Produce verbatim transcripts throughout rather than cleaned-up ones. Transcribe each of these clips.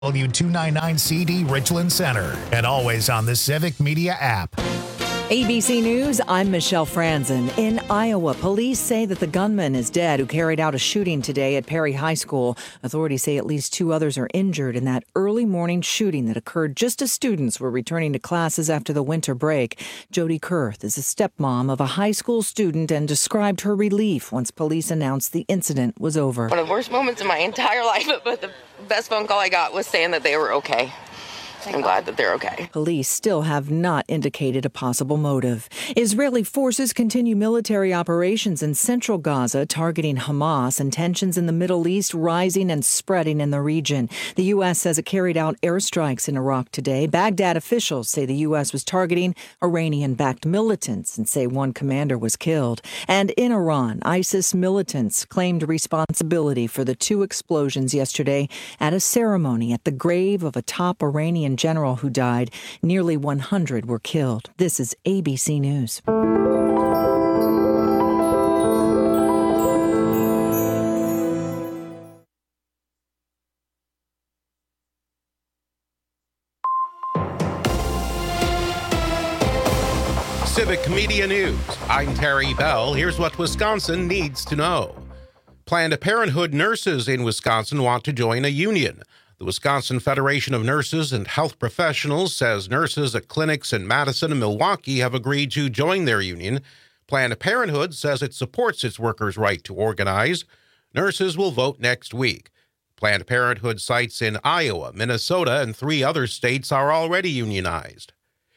W two ninety-nine C D Richland Center, and always on the Civic Media app. A B C News, I'm Michelle Franzen. In Iowa, police say that the gunman is dead who carried out a shooting today at Perry High School. Authorities say at least two others are injured in that early morning shooting that occurred just as students were returning to classes after the winter break. Jody Kurth is a stepmom of a high school student and described her relief once police announced the incident was over. One of the worst moments in my entire life, but the best phone call I got was saying that they were okay. I'm glad that they're okay. Police still have not indicated a possible motive. Israeli forces continue military operations in central Gaza targeting Hamas, and tensions in the Middle East rising and spreading in the region. The U S says it carried out airstrikes in Iraq today. Baghdad officials say the U S was targeting Iranian-backed militants and say one commander was killed. And in Iran, ISIS militants claimed responsibility for the two explosions yesterday at a ceremony at the grave of a top Iranian general who died. Nearly one hundred were killed. This is A B C News. Civic Media News. I'm Terry Bell. Here's what Wisconsin needs to know. Planned Parenthood nurses in Wisconsin want to join a union. The Wisconsin Federation of Nurses and Health Professionals says nurses at clinics in Madison and Milwaukee have agreed to join their union. Planned Parenthood says it supports its workers' right to organize. Nurses will vote next week. Planned Parenthood sites in Iowa, Minnesota, and three other states are already unionized.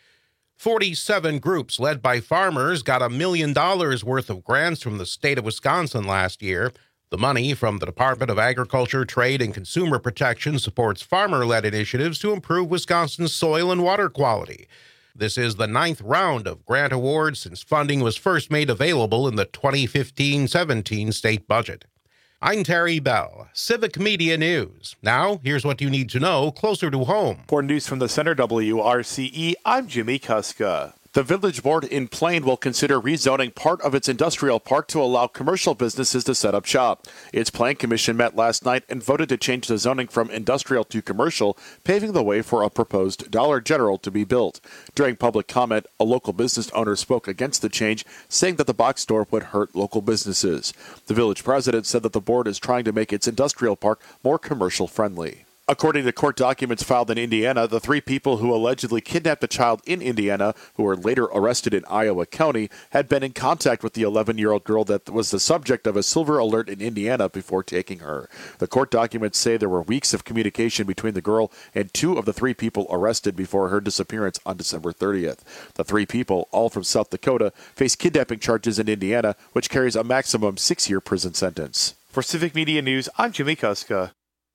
forty-seven groups led by farmers got a million dollars worth of grants from the state of Wisconsin last year. The money from the Department of Agriculture, Trade, and Consumer Protection supports farmer-led initiatives to improve Wisconsin's soil and water quality. This is the ninth round of grant awards since funding was first made available in the twenty fifteen seventeen state budget. I'm Terry Bell, Civic Media News. Now, here's what you need to know closer to home. For news from the Center W R C E, I'm Jimmy Kuska. The Village Board in Plain will consider rezoning part of its industrial park to allow commercial businesses to set up shop. Its Plan Commission met last night and voted to change the zoning from industrial to commercial, paving the way for a proposed Dollar General to be built. During public comment, a local business owner spoke against the change, saying that the box store would hurt local businesses. The village president said that the board is trying to make its industrial park more commercial friendly. According to court documents filed in Indiana, the three people who allegedly kidnapped a child in Indiana, who were later arrested in Iowa County, had been in contact with the eleven-year-old girl that was the subject of a silver alert in Indiana before taking her. The court documents say there were weeks of communication between the girl and two of the three people arrested before her disappearance on December thirtieth. The three people, all from South Dakota, face kidnapping charges in Indiana, which carries a maximum six-year prison sentence. For Civic Media News, I'm Jimmy Kuska.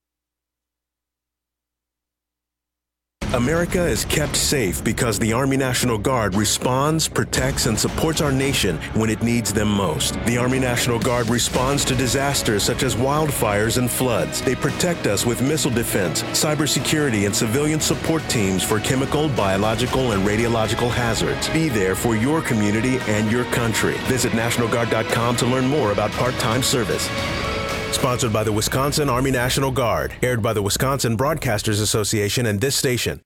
America is kept safe because the Army National Guard responds, protects, and supports our nation when it needs them most. The Army National Guard responds to disasters such as wildfires and floods. They protect us with missile defense, cybersecurity, and civilian support teams for chemical, biological, and radiological hazards. Be there for your community and your country. Visit National Guard dot com to learn more about part-time service. Sponsored by the Wisconsin Army National Guard. Aired by the Wisconsin Broadcasters Association and this station.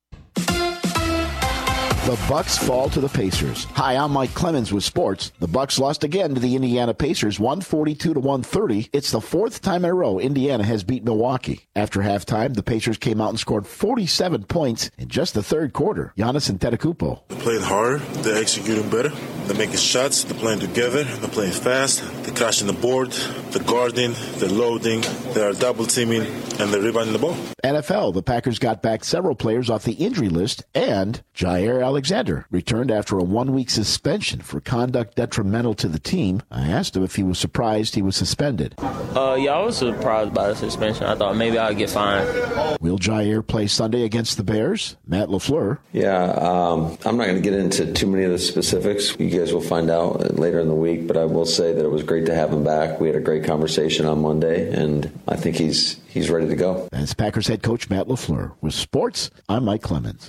The Bucks fall to the Pacers. Hi, I'm Mike Clemens with sports. The Bucks lost again to the Indiana Pacers, one forty-two to one thirty. It's the fourth time in a row Indiana has beat Milwaukee. After halftime, the Pacers came out and scored forty-seven points in just the third quarter. Giannis Antetokounmpo. They're playing hard. They're executing better. They're making shots. They're playing together. They're playing fast. They're crashing the board. They're guarding. They're loading. They're double teaming. And they're rebounding the ball. N F L, the Packers got back several players off the injury list, and Jair Alexander returned after a one-week suspension for conduct detrimental to the team. I asked him if he was surprised he was suspended. Uh, yeah, I was surprised by the suspension. I thought maybe I'd get fined. Will Jair play Sunday against the Bears? Matt LaFleur. Yeah, um, I'm not going to get into too many of the specifics. You guys will find out later in the week, but I will say that it was great to have him back. We had a great conversation on Monday, and I think he's he's ready to go. That's Packers head coach Matt LaFleur. With sports, I'm Mike Clemens.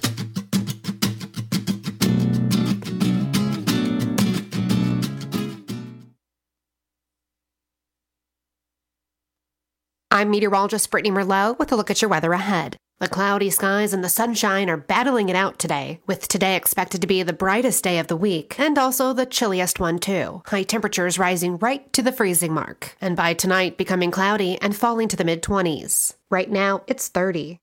I'm meteorologist Brittany Merlot with a look at your weather ahead. The cloudy skies and the sunshine are battling it out today, with today expected to be the brightest day of the week, and also the chilliest one too. High temperatures rising right to the freezing mark, and by tonight becoming cloudy and falling to the mid-twenties. Right now, it's thirty.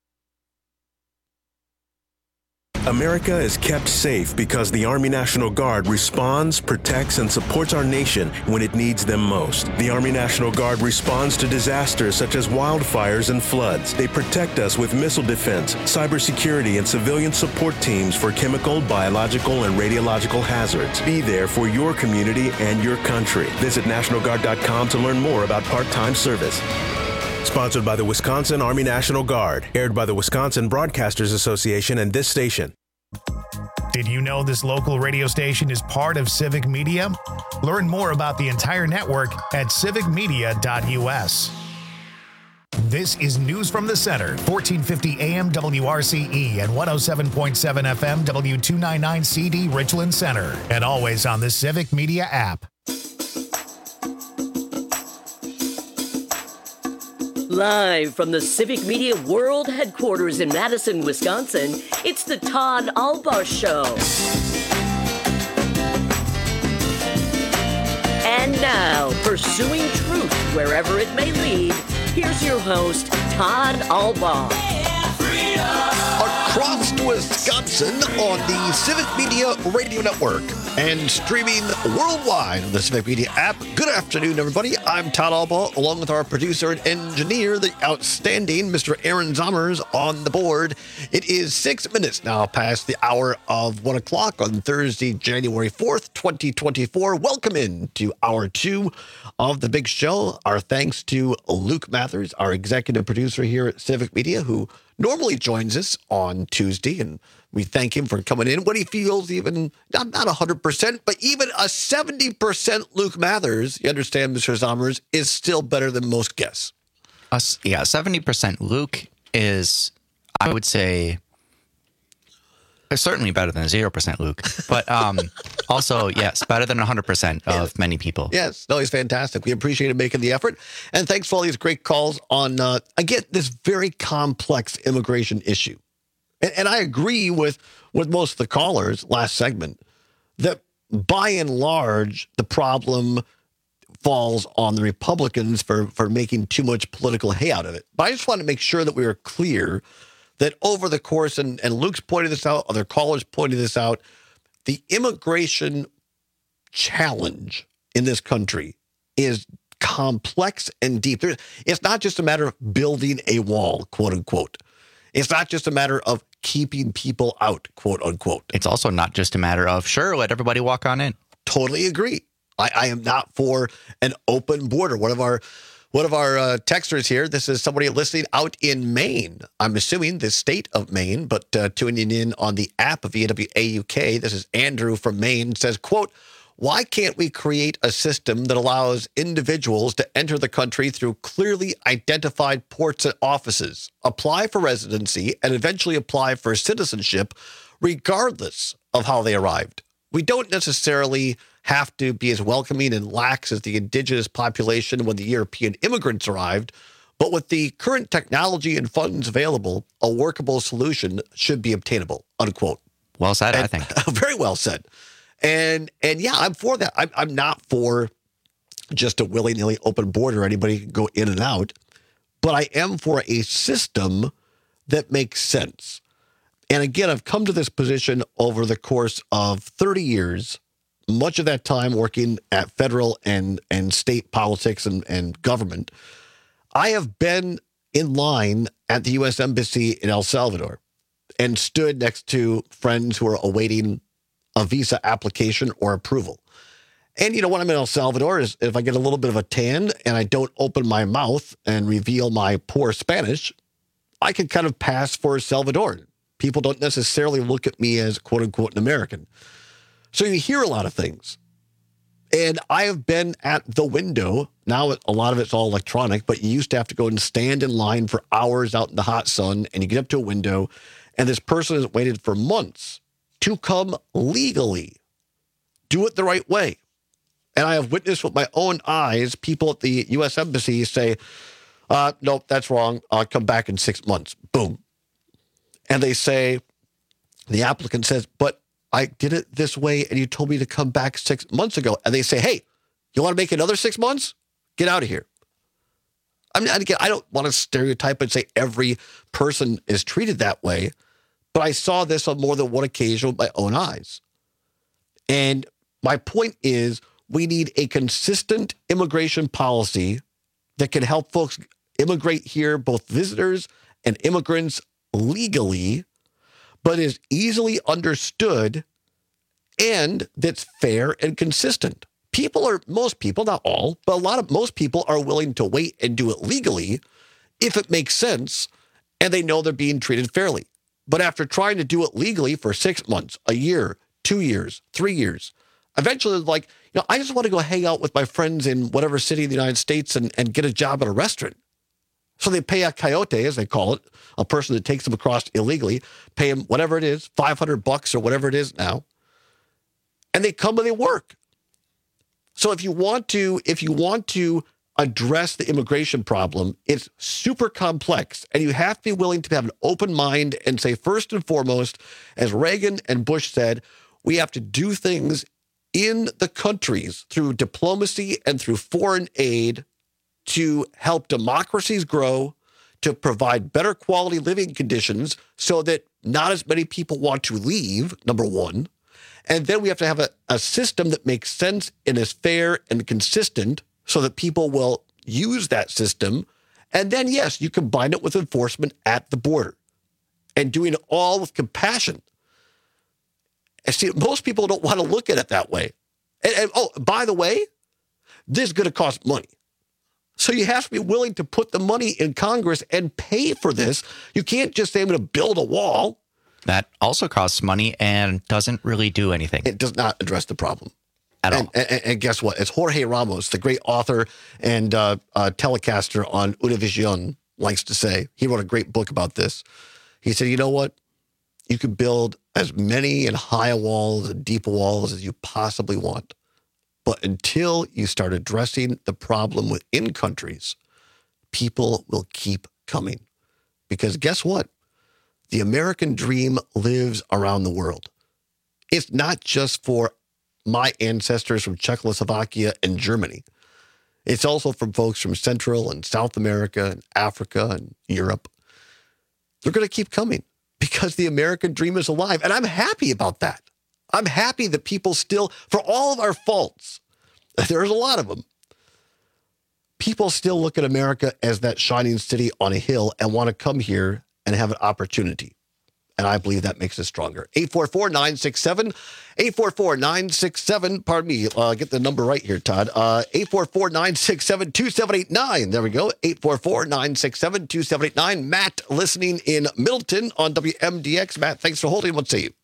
America is kept safe because the Army National Guard responds, protects, and supports our nation when it needs them most. The Army National Guard responds to disasters such as wildfires and floods. They protect us with missile defense, cybersecurity, and civilian support teams for chemical, biological, and radiological hazards. Be there for your community and your country. Visit National Guard dot com to learn more about part-time service. Sponsored by the Wisconsin Army National Guard. Aired by the Wisconsin Broadcasters Association and this station. Did you know this local radio station is part of Civic Media? Learn more about the entire network at civic media dot u s. This is News from the Center, fourteen fifty A M W R C E and one oh seven point seven F M W two ninety-nine C D Richland Center. And always on the Civic Media app. Live from the Civic Media World Headquarters in Madison, Wisconsin, it's the Todd Albaugh Show. And now, pursuing truth wherever it may lead, here's your host, Todd Albaugh. Across Wisconsin on the Civic Media Radio Network and streaming worldwide on the Civic Media app. Good afternoon, everybody. I'm Todd Albaugh, along with our producer and engineer, the outstanding Mister Aaron Zommers on the board. It is six minutes now past the hour of one o'clock on Thursday, January fourth, twenty twenty-four. Welcome in to hour two of the big show. Our thanks to Luke Mathers, our executive producer here at Civic Media, who normally joins us on Tuesday, and we thank him for coming in when he feels even, not, not one hundred percent, but even a seventy percent Luke Mathers, you understand, Mister Zommers, is still better than most guests. Uh, yeah, seventy percent Luke is, I would say, certainly better than zero percent Luke, but um, also, yes, better than one hundred percent of yes. many people. Yes, no, he's fantastic. We appreciate him making the effort. And thanks for all these great calls on, uh, again, this very complex immigration issue. And, and I agree with, with most of the callers last segment that by and large, the problem falls on the Republicans for, for making too much political hay out of it. But I just want to make sure that we are clear that over the course, and, and Luke's pointed this out, other callers pointed this out, the immigration challenge in this country is complex and deep. There, it's not just a matter of building a wall, quote unquote. It's not just a matter of keeping people out, quote unquote. It's also not just a matter of, sure, let everybody walk on in. Totally agree. I, I am not for an open border. One of our One of our uh, texters here, this is somebody listening out in Maine. I'm assuming the state of Maine, but uh, tuning in on the app of E W A U K. This is Andrew from Maine, says, quote, why can't we create a system that allows individuals to enter the country through clearly identified ports and offices, apply for residency, and eventually apply for citizenship, regardless of how they arrived? We don't necessarily have to be as welcoming and lax as the indigenous population when the European immigrants arrived, but with the current technology and funds available, a workable solution should be obtainable, unquote. Well said, and, I think. Very well said. And, and yeah, I'm for that. I'm, I'm not for just a willy-nilly open border. Anybody can go in and out. But I am for a system that makes sense. And again, I've come to this position over the course of thirty years, much of that time working at federal and, and state politics and, and government. I have been in line at the U S Embassy in El Salvador and stood next to friends who are awaiting a visa application or approval. And, you know, when I'm in El Salvador, is if I get a little bit of a tan and I don't open my mouth and reveal my poor Spanish, I can kind of pass for Salvadoran. People don't necessarily look at me as, quote unquote, an American. So you hear a lot of things. And I have been at the window. Now a lot of it's all electronic, but you used to have to go and stand in line for hours out in the hot sun, and you get up to a window, and this person has waited for months to come legally. Do it the right way. And I have witnessed with my own eyes people at the U S Embassy say, uh, nope, that's wrong. I'll come back in six months. Boom. and they say, the applicant says, but I did it this way and you told me to come back six months ago. And they say, hey, you want to make another six months? Get out of here. I mean, again, I don't want to stereotype and say every person is treated that way, but I saw this on more than one occasion with my own eyes. And my point is, we need a consistent immigration policy that can help folks immigrate here, both visitors and immigrants, legally, but is easily understood and that's fair and consistent. People are, most people, not all, but a lot of, most people are willing to wait and do it legally if it makes sense and they know they're being treated fairly. But after trying to do it legally for six months, a year, two years, three years, eventually they're like, you know, I just want to go hang out with my friends in whatever city in the United States and, and get a job at a restaurant. So they pay a coyote, as they call it, a person that takes them across illegally, pay them whatever it is, five hundred bucks or whatever it is now, and they come and they work. So if you want to, if you want to address the immigration problem, it's super complex, and you have to be willing to have an open mind and say, first and foremost, as Reagan and Bush said, we have to do things in the countries through diplomacy and through foreign aid to help democracies grow, to provide better quality living conditions so that not as many people want to leave, number one. And then we have to have a, a system that makes sense and is fair and consistent so that people will use that system. And then, yes, you combine it with enforcement at the border and doing it all with compassion. And see, most people don't want to look at it that way. And, and oh, by the way, this is going to cost money. So you have to be willing to put the money in Congress and pay for this. You can't just say, I'm going to build a wall. That also costs money and doesn't really do anything. It does not address the problem. At and, all. And, and guess what? It's Jorge Ramos, the great author and uh, uh, telecaster on Univision, likes to say. He wrote a great book about this. He said, you know what? You can build as many and high walls and deep walls as you possibly want. But until you start addressing the problem within countries, people will keep coming. Because guess what? The American dream lives around the world. It's not just for my ancestors from Czechoslovakia and Germany. It's also from folks from Central and South America and Africa and Europe. They're going to keep coming because the American dream is alive. And I'm happy about that. I'm happy that people still, for all of our faults, there's a lot of them, people still look at America as that shining city on a hill and want to come here and have an opportunity. And I believe that makes us stronger. eight four four, nine six seven, eight four four, nine six seven, pardon me, uh, get the number right here, Todd. Uh, eight four four, nine six seven, two seven eight nine. There we go, eight four four, nine six seven, two seven eight nine. Matt listening in Middleton on W M D X. Matt, thanks for holding. Let's see.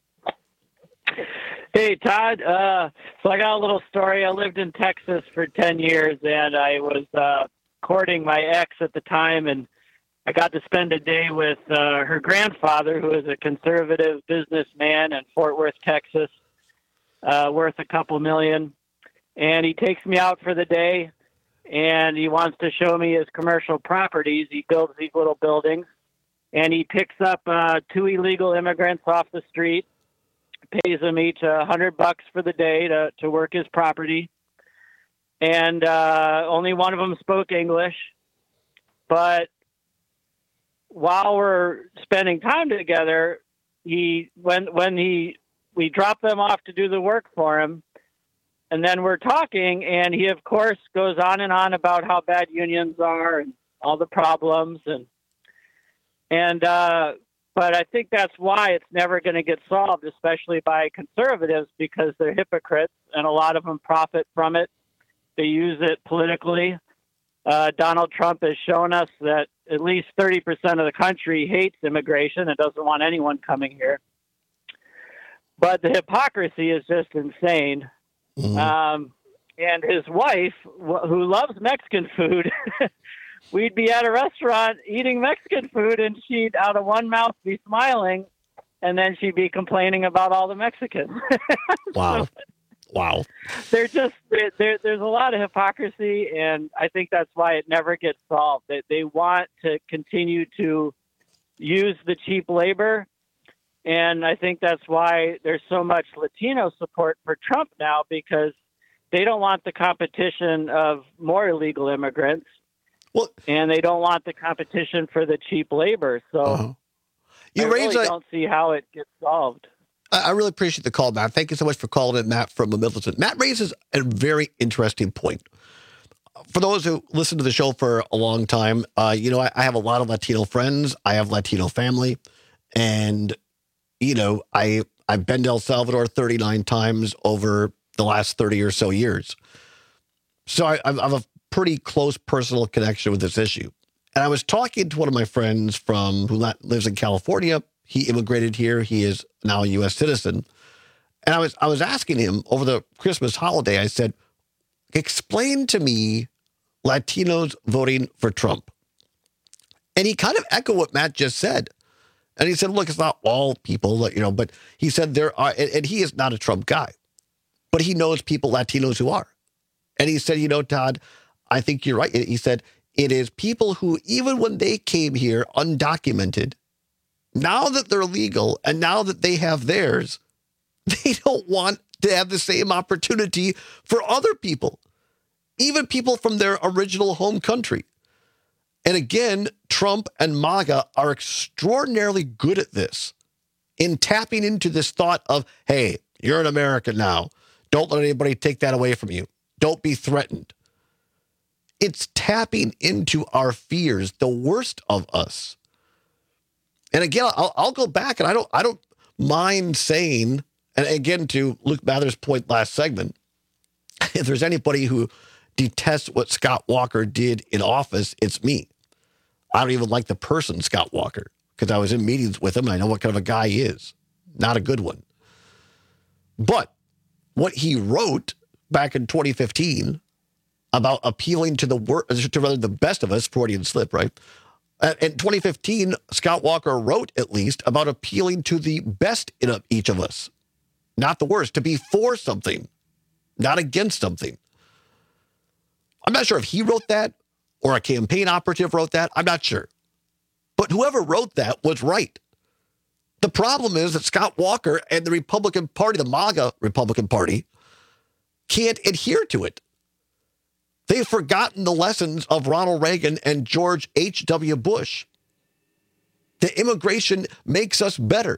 Hey, Todd. Uh, so I got a little story. I lived in Texas for ten years, and I was uh, courting my ex at the time, and I got to spend a day with uh, her grandfather, who is a conservative businessman in Fort Worth, Texas, uh, worth a couple million. And he takes me out for the day, and he wants to show me his commercial properties. He builds these little buildings, and he picks up uh, two illegal immigrants off the street, pays them each a hundred bucks for the day to, to work his property. And uh, only one of them spoke English. But while we're spending time together, he when when he we drop them off to do the work for him, and then we're talking, and he of course goes on and on about how bad unions are and all the problems, and and uh, but I think that's why it's never going to get solved, especially by conservatives, because they're hypocrites, and a lot of them profit from it. They use it politically. Uh, Donald Trump has shown us that at least thirty percent of the country hates immigration and doesn't want anyone coming here. But the hypocrisy is just insane. Mm-hmm. Um, and his wife, wh- who loves Mexican food, we'd be at a restaurant eating Mexican food, and she'd, out of one mouth, be smiling, and then she'd be complaining about all the Mexicans. Wow. Wow. They're just, they're, there's a lot of hypocrisy, and I think that's why it never gets solved. They, they want to continue to use the cheap labor. And I think that's why there's so much Latino support for Trump now, because they don't want the competition of more illegal immigrants. Well, and they don't want the competition for the cheap labor. So uh-huh. you I raise really a, don't see how it gets solved. I really appreciate the call, Matt. Thank you so much for calling in, Matt from Middleton. Matt raises a very interesting point. For those who listen to the show for a long time, uh, you know, I, I have a lot of Latino friends. I have Latino family. And, you know, I, I've been to El Salvador thirty-nine times over the last thirty or so years. So I, I have a pretty close personal connection with this issue. And I was talking to one of my friends from who lives in California. He immigrated here. He is now a U S citizen. And I was I was asking him over the Christmas holiday, I said, explain to me Latinos voting for Trump. And he kind of echoed what Matt just said. And he said, look, it's not all people, you know, but he said there are, and, and he is not a Trump guy, but he knows people, Latinos who are. And he said, you know, Todd, I think you're right. He said, it is people who, even when they came here undocumented, now that they're legal and now that they have theirs, they don't want to have the same opportunity for other people, even people from their original home country. And again, Trump and MAGA are extraordinarily good at this, in tapping into this thought of, hey, you're an American now. Don't let anybody take that away from you. Don't be threatened. It's tapping into our fears, the worst of us. And again, I'll, I'll go back, and I don't, I don't mind saying, and again, to Luke Mather's point last segment, if there's anybody who detests what Scott Walker did in office, it's me. I don't even like the person Scott Walker, because I was in meetings with him and I know what kind of a guy he is. Not a good one. But what he wrote back in twenty fifteen about appealing to the wor- to rather the best of us, Freudian slip, right? In twenty fifteen, Scott Walker wrote, at least, about appealing to the best in each of us, not the worst, to be for something, not against something. I'm not sure if he wrote that or a campaign operative wrote that. I'm not sure. But whoever wrote that was right. The problem is that Scott Walker and the Republican Party, the MAGA Republican Party, can't adhere to it. They've forgotten the lessons of Ronald Reagan and George H W Bush. That immigration makes us better.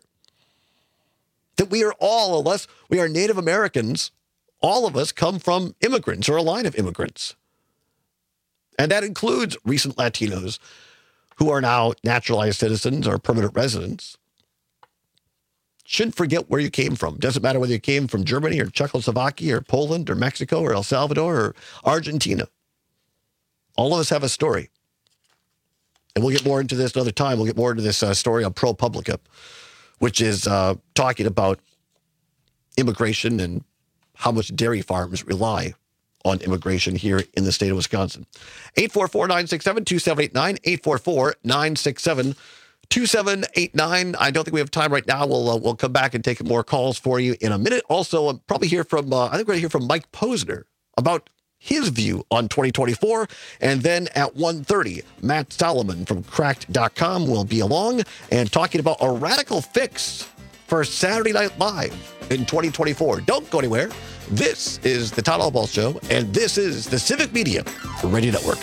That we are all, unless we are Native Americans, all of us come from immigrants or a line of immigrants. And that includes recent Latinos who are now naturalized citizens or permanent residents. Shouldn't forget where you came from. Doesn't matter whether you came from Germany or Czechoslovakia or Poland or Mexico or El Salvador or Argentina. All of us have a story. And we'll get more into this another time. We'll get more into this uh, story on ProPublica, which is uh, talking about immigration and how much dairy farms rely on immigration here in the state of Wisconsin. eight four four, nine six seven, two seven eight nine, eight four four, nine six seven, two seven eight nine. I don't think we have time right now. We'll uh, we'll come back and take more calls for you in a minute. Also, I'll probably hear from, uh, I think we're going to hear from Mike Posner about his view on twenty twenty-four. And then at one thirty, Matt Solomon from cracked dot com will be along and talking about a radical fix for Saturday Night Live in twenty twenty-four. Don't go anywhere. This is the Todd Albaugh Show, and this is the Civic Media Radio Network.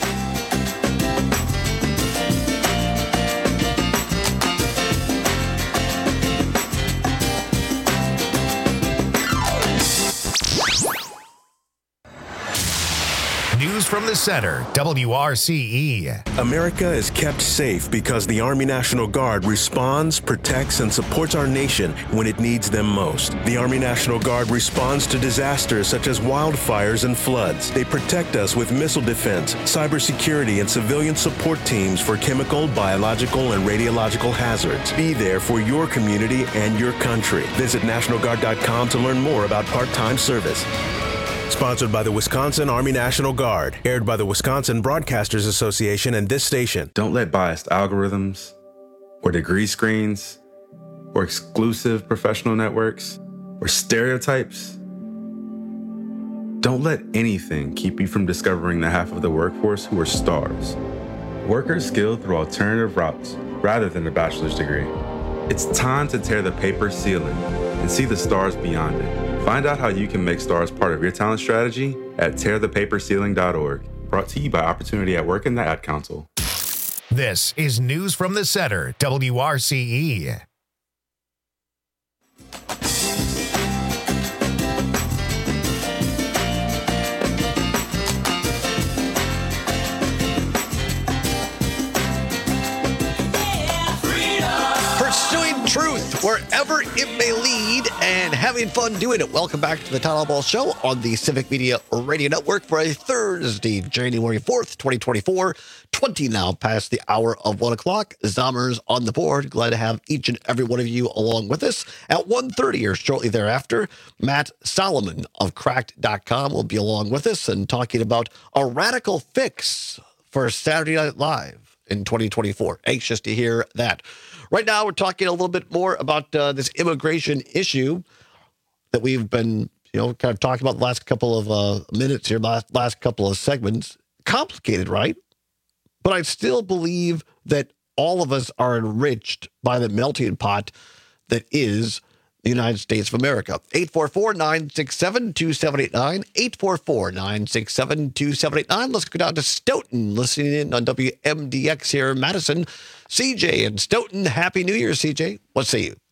News from the center, W R C E. America is kept safe because the Army National Guard responds, protects, and supports our nation when it needs them most. The Army National Guard responds to disasters such as wildfires and floods. They protect us with missile defense, cybersecurity, and civilian support teams for chemical, biological, and radiological hazards. Be there for your community and your country. Visit National Guard dot com to learn more about part-time service. Sponsored by the Wisconsin Army National Guard. Aired by the Wisconsin Broadcasters Association and this station. Don't let biased algorithms or degree screens or exclusive professional networks or stereotypes. Don't let anything keep you from discovering the half of the workforce who are stars. Workers skilled through alternative routes rather than a bachelor's degree. It's time to tear the paper ceiling and see the stars beyond it. Find out how you can make stars part of your talent strategy at tear the paper ceiling dot org. Brought to you by Opportunity at Work and the Ad Council. This is News from the Center, W R C E. Truth wherever it may lead and having fun doing it. Welcome back to the Todd Albaugh Show on the Civic Media Radio Network for a Thursday, January fourth, twenty twenty-four. twenty now past the hour of one o'clock. Zommers on the board. Glad to have each and every one of you along with us. At one thirty or shortly thereafter, Matt Solomon of cracked dot com will be along with us and talking about a radical fix for Saturday Night Live in twenty twenty-four. Anxious to hear that. Right now, we're talking a little bit more about uh, this immigration issue that we've been, you know, kind of talking about the last couple of uh, minutes here, last, last couple of segments. Complicated, right? But I still believe that all of us are enriched by the melting pot that is the United States of America. eight four four, nine six seven, two seven eight nine, eight four four, nine six seven, two seven eight nine. Let's go down to Stoughton, listening in on W M D X here in Madison. C J in Stoughton, Happy New Year, C J. What say you?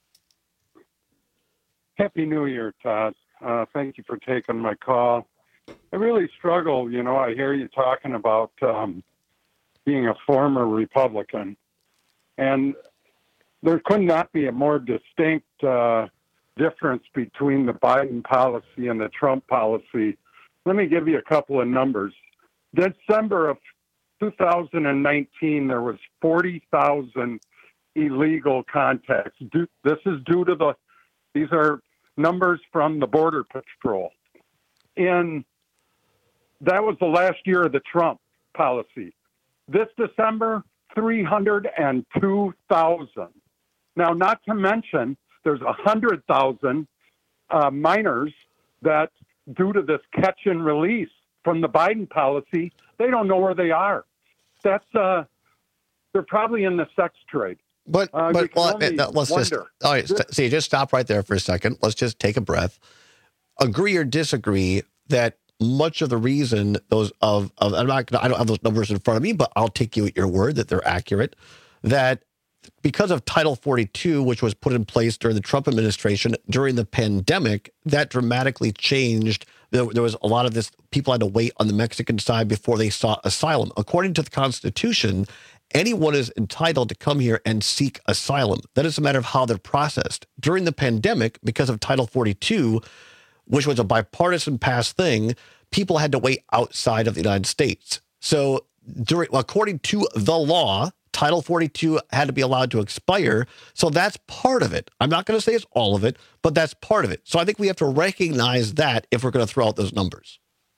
Happy New Year, Todd. Uh, thank you for taking my call. I really struggle, you know, I hear you talking about um, being a former Republican, and there could not be a more distinct uh, difference between the Biden policy and the Trump policy. Let me give you a couple of numbers. December of two thousand nineteen, there was forty thousand illegal contacts. Due, this is due to the, these are numbers from the Border Patrol. And that was the last year of the Trump policy. This December, three hundred two thousand. Now, not to mention, there's one hundred thousand uh, minors that, due to this catch and release from the Biden policy, they don't know where they are. That's, uh, they're probably in the sex trade. But, uh, but well, let's wonder. just, all right, st- see, just stop right there for a second. Let's just take a breath. Agree or disagree that much of the reason those of, of I'm not gonna, I don't have those numbers in front of me, but I'll take you at your word that they're accurate, that because of Title forty-two, which was put in place during the Trump administration during the pandemic, that dramatically changed. There, there was a lot of this, people had to wait on the Mexican side before they sought asylum. According to the Constitution, anyone is entitled to come here and seek asylum. That is a matter of how they're processed. During the pandemic, because of Title forty-two, which was a bipartisan passed thing, people had to wait outside of the United States. So during, according to the law, Title forty-two had to be allowed to expire. So that's part of it. I'm not going to say it's all of it, but that's part of it. So I think we have to recognize that if we're going to throw out those numbers.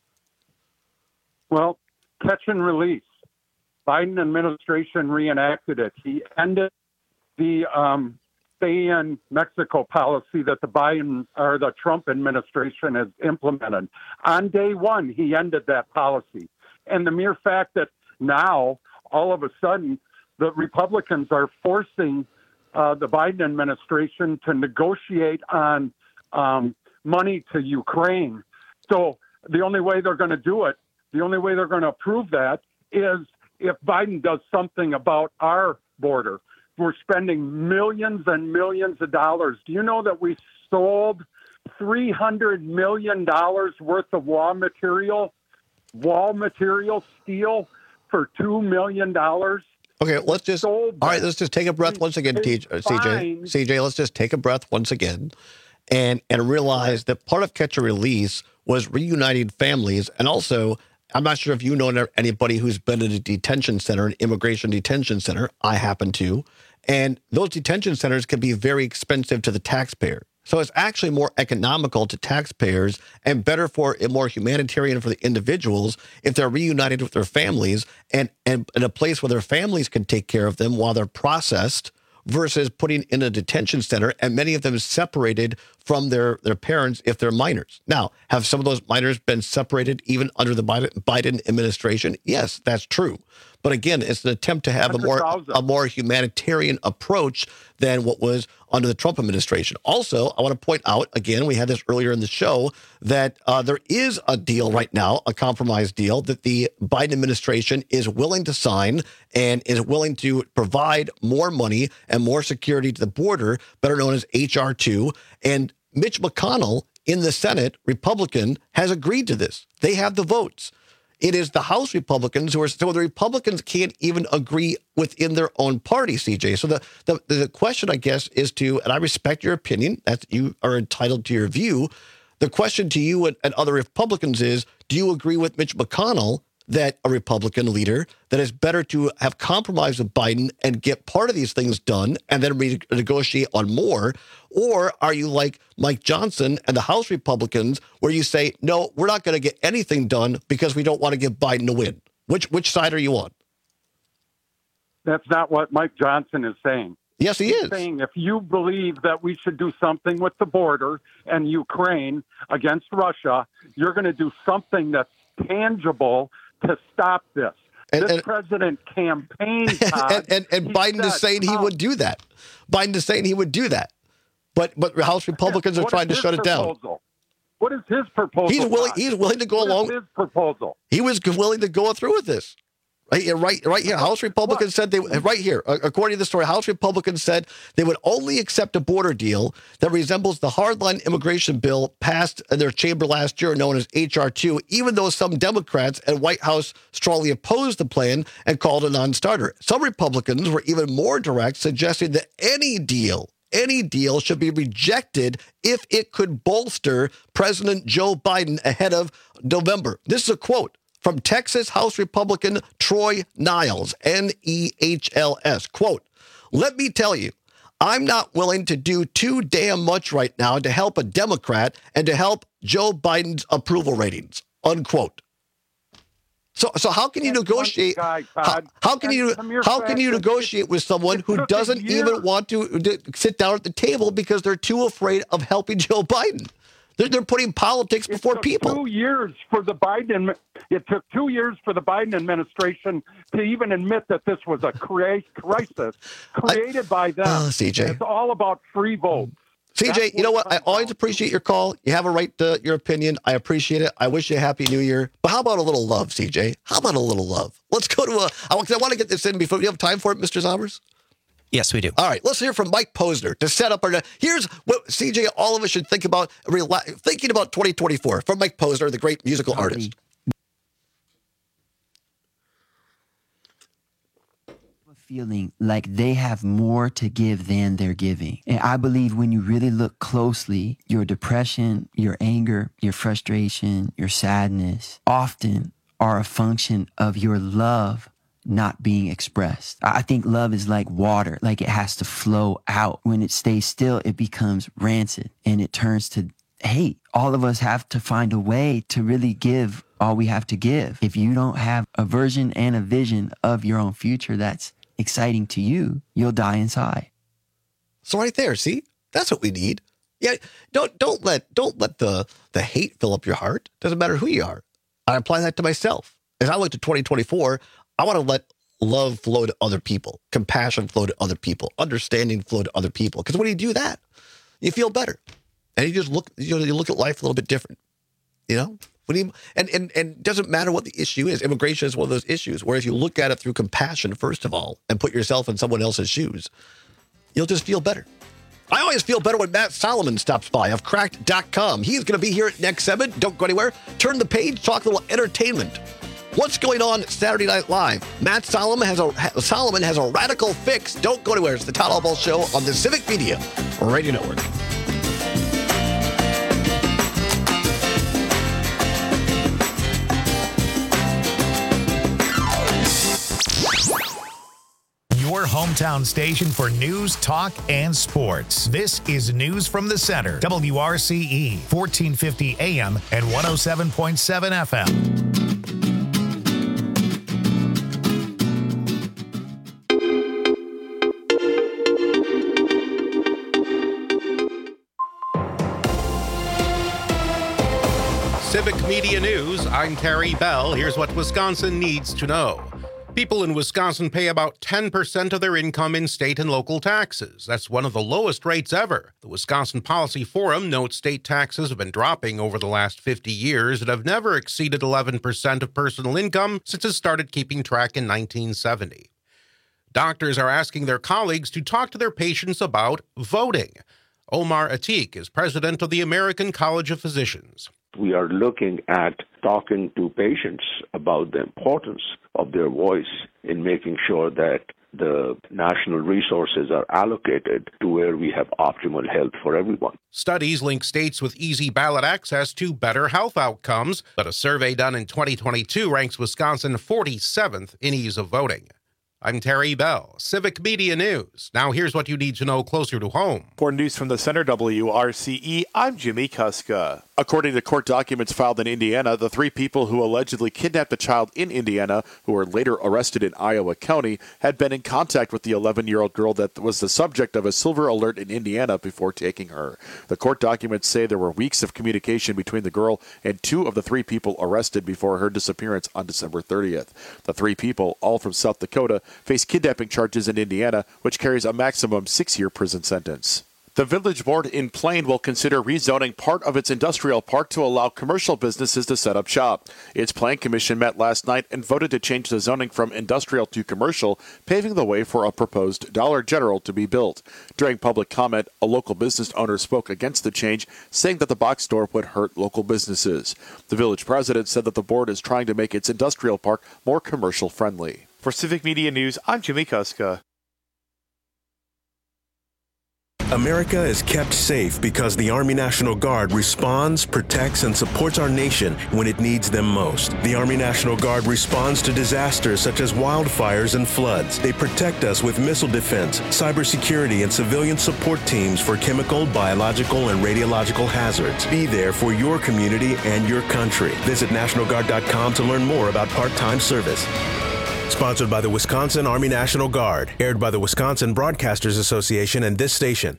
Well, catch and release. Biden administration reenacted it. He ended the um, stay in Mexico policy that the Biden or the Trump administration has implemented. On day one, he ended that policy. And the mere fact that now, all of a sudden, the Republicans are forcing uh, the Biden administration to negotiate on um, money to Ukraine. So the only way they're going to do it, the only way they're going to approve that is if Biden does something about our border. We're spending millions and millions of dollars. Do you know that we sold three hundred million dollars worth of wall material, wall material, steel for two million dollars? Okay, let's just, all right, let's just take a breath once again, T J, C J. C J, let's just take a breath once again and, and realize that part of catch and release was reuniting families. And also, I'm not sure if you know anybody who's been in a detention center, an immigration detention center. I happen to. And those detention centers can be very expensive to the taxpayer. So it's actually more economical to taxpayers and better for it, more humanitarian for the individuals if they're reunited with their families and, and in a place where their families can take care of them while they're processed versus putting in a detention center and many of them separated from their, their parents if they're minors. Now, have some of those minors been separated even under the Biden, Biden administration? Yes, that's true. But again, it's an attempt to have a more a more humanitarian approach than what was under the Trump administration. Also, I want to point out, again, we had this earlier in the show, that uh, there is a deal right now, a compromise deal, that the Biden administration is willing to sign and is willing to provide more money and more security to the border, better known as H R two. And Mitch McConnell in the Senate, Republican, has agreed to this. They have the votes. It is the House Republicans who are, so the Republicans can't even agree within their own party, C J. So the, the, the question, I guess, is to, and I respect your opinion, that you are entitled to your view. The question to you and, and other Republicans is, do you agree with Mitch McConnell that a Republican leader, that it's better to have compromised with Biden and get part of these things done and then renegotiate on more? Or are you like Mike Johnson and the House Republicans where you say, no, we're not going to get anything done because we don't want to give Biden a win? Which which side are you on? That's not what Mike Johnson is saying. Yes, he He's is. saying if you believe that we should do something with the border and Ukraine against Russia, you're going to do something that's tangible to stop this. And, this and, president campaigned, Todd, and, and, and Biden said, is saying he uh, would do that. Biden is saying he would do that. But but House Republicans are trying to shut it down. What is his proposal? He's willing. Todd? He's willing to go what along. Is his proposal. He was willing to go through with this. Right here, right, right here. House Republicans said they right here. According to the story, House Republicans said they would only accept a border deal that resembles the hardline immigration bill passed in their chamber last year, known as H R two. Even though some Democrats and White House strongly opposed the plan and called it a non-starter, some Republicans were even more direct, suggesting that any deal. Any deal should be rejected if it could bolster President Joe Biden ahead of November. This is a quote from Texas House Republican Troy Niles, N E H L S. Quote, let me tell you, I'm not willing to do too damn much right now to help a Democrat and to help Joe Biden's approval ratings, unquote. So, so how can you That's negotiate? Guy, how, how can you how can you negotiate with someone who doesn't even want to, to sit down at the table because they're too afraid of helping Joe Biden? They're, they're putting politics before it took people. Two years for the Biden. It took two years for the Biden administration to even admit that this was a cri- crisis created I, by them. Uh, C J, it's all about free votes. C J, you know what? I always appreciate your call. You have a right to your opinion. I appreciate it. I wish you a happy new year. But how about a little love, C J? How about a little love? Let's go to a. I want, I want to get this in before. Do you have time for it, Mister Zombers? Yes, we do. All right, let's hear from Mike Posner to set up our. Here's what C J, all of us should think about. Thinking about twenty twenty-four from Mike Posner, the great musical artist. Feeling like they have more to give than they're giving. And I believe when you really look closely, your depression, your anger, your frustration, your sadness often are a function of your love not being expressed. I think love is like water, like it has to flow out. When it stays still, it becomes rancid and it turns to hate. All of us have to find a way to really give all we have to give. If you don't have a version and a vision of your own future that's exciting to you, you'll die inside. So right there, see, that's what we need. Yeah, don't don't let don't let the the hate fill up your heart. Doesn't matter who you are. I apply that to myself. As I look to twenty twenty-four, I want to let love flow to other people, compassion flow to other people, understanding flow to other people. Because when you do that, you feel better, and you just look you know you look at life a little bit different. You know. When you, and, and, and it doesn't matter what the issue is. Immigration is one of those issues where if you look at it through compassion, first of all, and put yourself in someone else's shoes, you'll just feel better. I always feel better when Matt Solomon stops by of cracked dot com. He's going to be here at Next seven. Don't go anywhere. Turn the page, talk a little entertainment. What's going on at Saturday Night Live? Matt Solomon has a Solomon has a radical fix. Don't go anywhere. It's the Todd Albaugh Show on the Civic Media Radio Network. Your hometown station for news, talk, and sports. This is News from the Center. W R C E, fourteen fifty A M and one oh seven point seven F M. Civic Media News, I'm Terry Bell. Here's what Wisconsin needs to know. People in Wisconsin pay about ten percent of their income in state and local taxes. That's one of the lowest rates ever. The Wisconsin Policy Forum notes state taxes have been dropping over the last fifty years and have never exceeded eleven percent of personal income since it started keeping track in nineteen seventy. Doctors are asking their colleagues to talk to their patients about voting. Omar Atiq is president of the American College of Physicians. We are looking at talking to patients about the importance of their voice in making sure that the national resources are allocated to where we have optimal health for everyone. Studies link states with easy ballot access to better health outcomes, but a survey done in twenty twenty-two ranks Wisconsin forty-seventh in ease of voting. I'm Terry Bell, Civic Media News. Now here's what you need to know closer to home. For news from the Center W R C E, I'm Jimmy Kuska. According to court documents filed in Indiana, the three people who allegedly kidnapped a child in Indiana, who were later arrested in Iowa County, had been in contact with the eleven-year-old girl that was the subject of a silver alert in Indiana before taking her. The court documents say there were weeks of communication between the girl and two of the three people arrested before her disappearance on December thirtieth. The three people, all from South Dakota, face kidnapping charges in Indiana, which carries a maximum six-year prison sentence. The Village Board in Plain will consider rezoning part of its industrial park to allow commercial businesses to set up shop. Its Plan Commission met last night and voted to change the zoning from industrial to commercial, paving the way for a proposed Dollar General to be built. During public comment, a local business owner spoke against the change, saying that the box store would hurt local businesses. The village president said that the board is trying to make its industrial park more commercial friendly. For Civic Media News, I'm Jimmy Kuska. America is kept safe because the Army National Guard responds, protects, and supports our nation when it needs them most. The Army National Guard responds to disasters such as wildfires and floods. They protect us with missile defense, cybersecurity, and civilian support teams for chemical, biological, and radiological hazards. Be there for your community and your country. Visit National Guard dot com to learn more about part-time service. Sponsored by the Wisconsin Army National Guard. Aired by the Wisconsin Broadcasters Association and this station.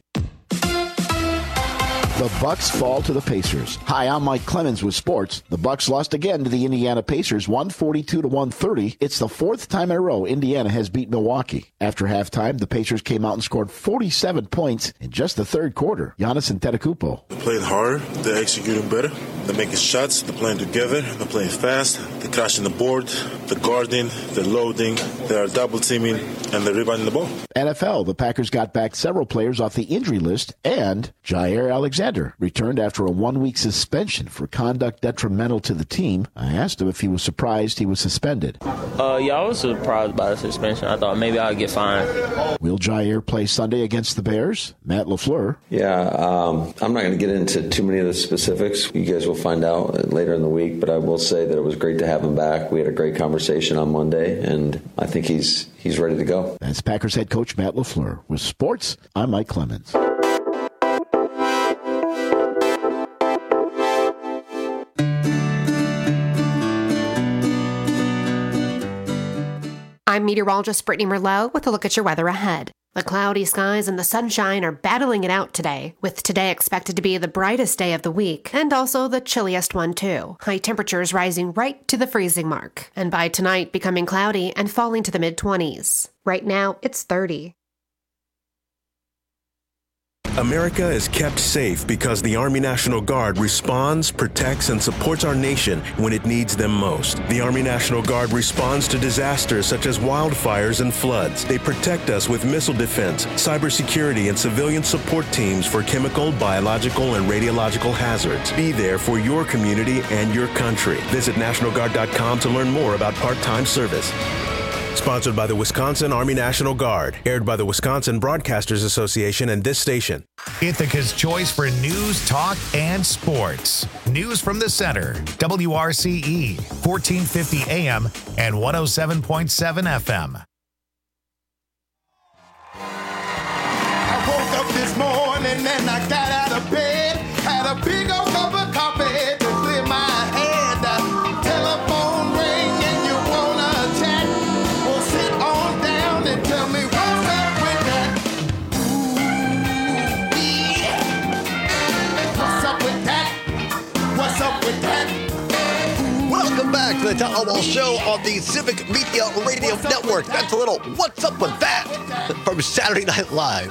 The Bucks fall to the Pacers. Hi, I'm Mike Clemens with sports. The Bucks lost again to the Indiana Pacers, one forty-two to one thirty. It's the fourth time in a row Indiana has beat Milwaukee. After halftime, the Pacers came out and scored forty-seven points in just the third quarter. Giannis Antetokounmpo. They're playing hard. They're executing better. They're making shots. They're playing together. They're playing fast. They're crashing the board. They're guarding. They're loading. They're double teaming, and they're rebounding the ball. N F L, the Packers got back several players off the injury list, and Jair Alexander returned after a one-week suspension for conduct detrimental to the team. I asked him if he was surprised he was suspended. Uh, yeah, I was surprised by the suspension. I thought maybe I'd get fined. Will Jair play Sunday against the Bears? Matt LaFleur. Yeah, um, I'm not going to get into too many of the specifics. You guys will find out later in the week, but I will say that it was great to have him back. We had a great conversation on Monday, and I think he's he's ready to go. That's Packers head coach Matt LaFleur. With sports, I'm Mike Clemens. I'm meteorologist Brittany Merlot with a look at your weather ahead. The cloudy skies and the sunshine are battling it out today, with today expected to be the brightest day of the week, and also the chilliest one too. High temperatures rising right to the freezing mark, and by tonight becoming cloudy and falling to the mid-twenties. Right now, it's thirty. America is kept safe because the Army National Guard responds, protects, and supports our nation when it needs them most. The Army National Guard responds to disasters such as wildfires and floods. They protect us with missile defense, cybersecurity, and civilian support teams for chemical, biological, and radiological hazards. Be there for your community and your country. Visit National Guard dot com to learn more about part-time service. Sponsored by the Wisconsin Army National Guard. Aired by the Wisconsin Broadcasters Association and this station. Ithaca's choice for news, talk, and sports. News from the center. W R C E, fourteen fifty A M and one oh seven point seven F M. I woke up this morning and I got out of bed. Had a big old cup of coffee to clear my head. Telephone ring and you wanna chat. Well, sit on down and tell me what's up with that. Ooh, yeah. What's up with that? What's up with that? Welcome back to to the Todd Albaugh Show on the Civic Media Radio Network. That's a little What's Up With That from Saturday Night Live.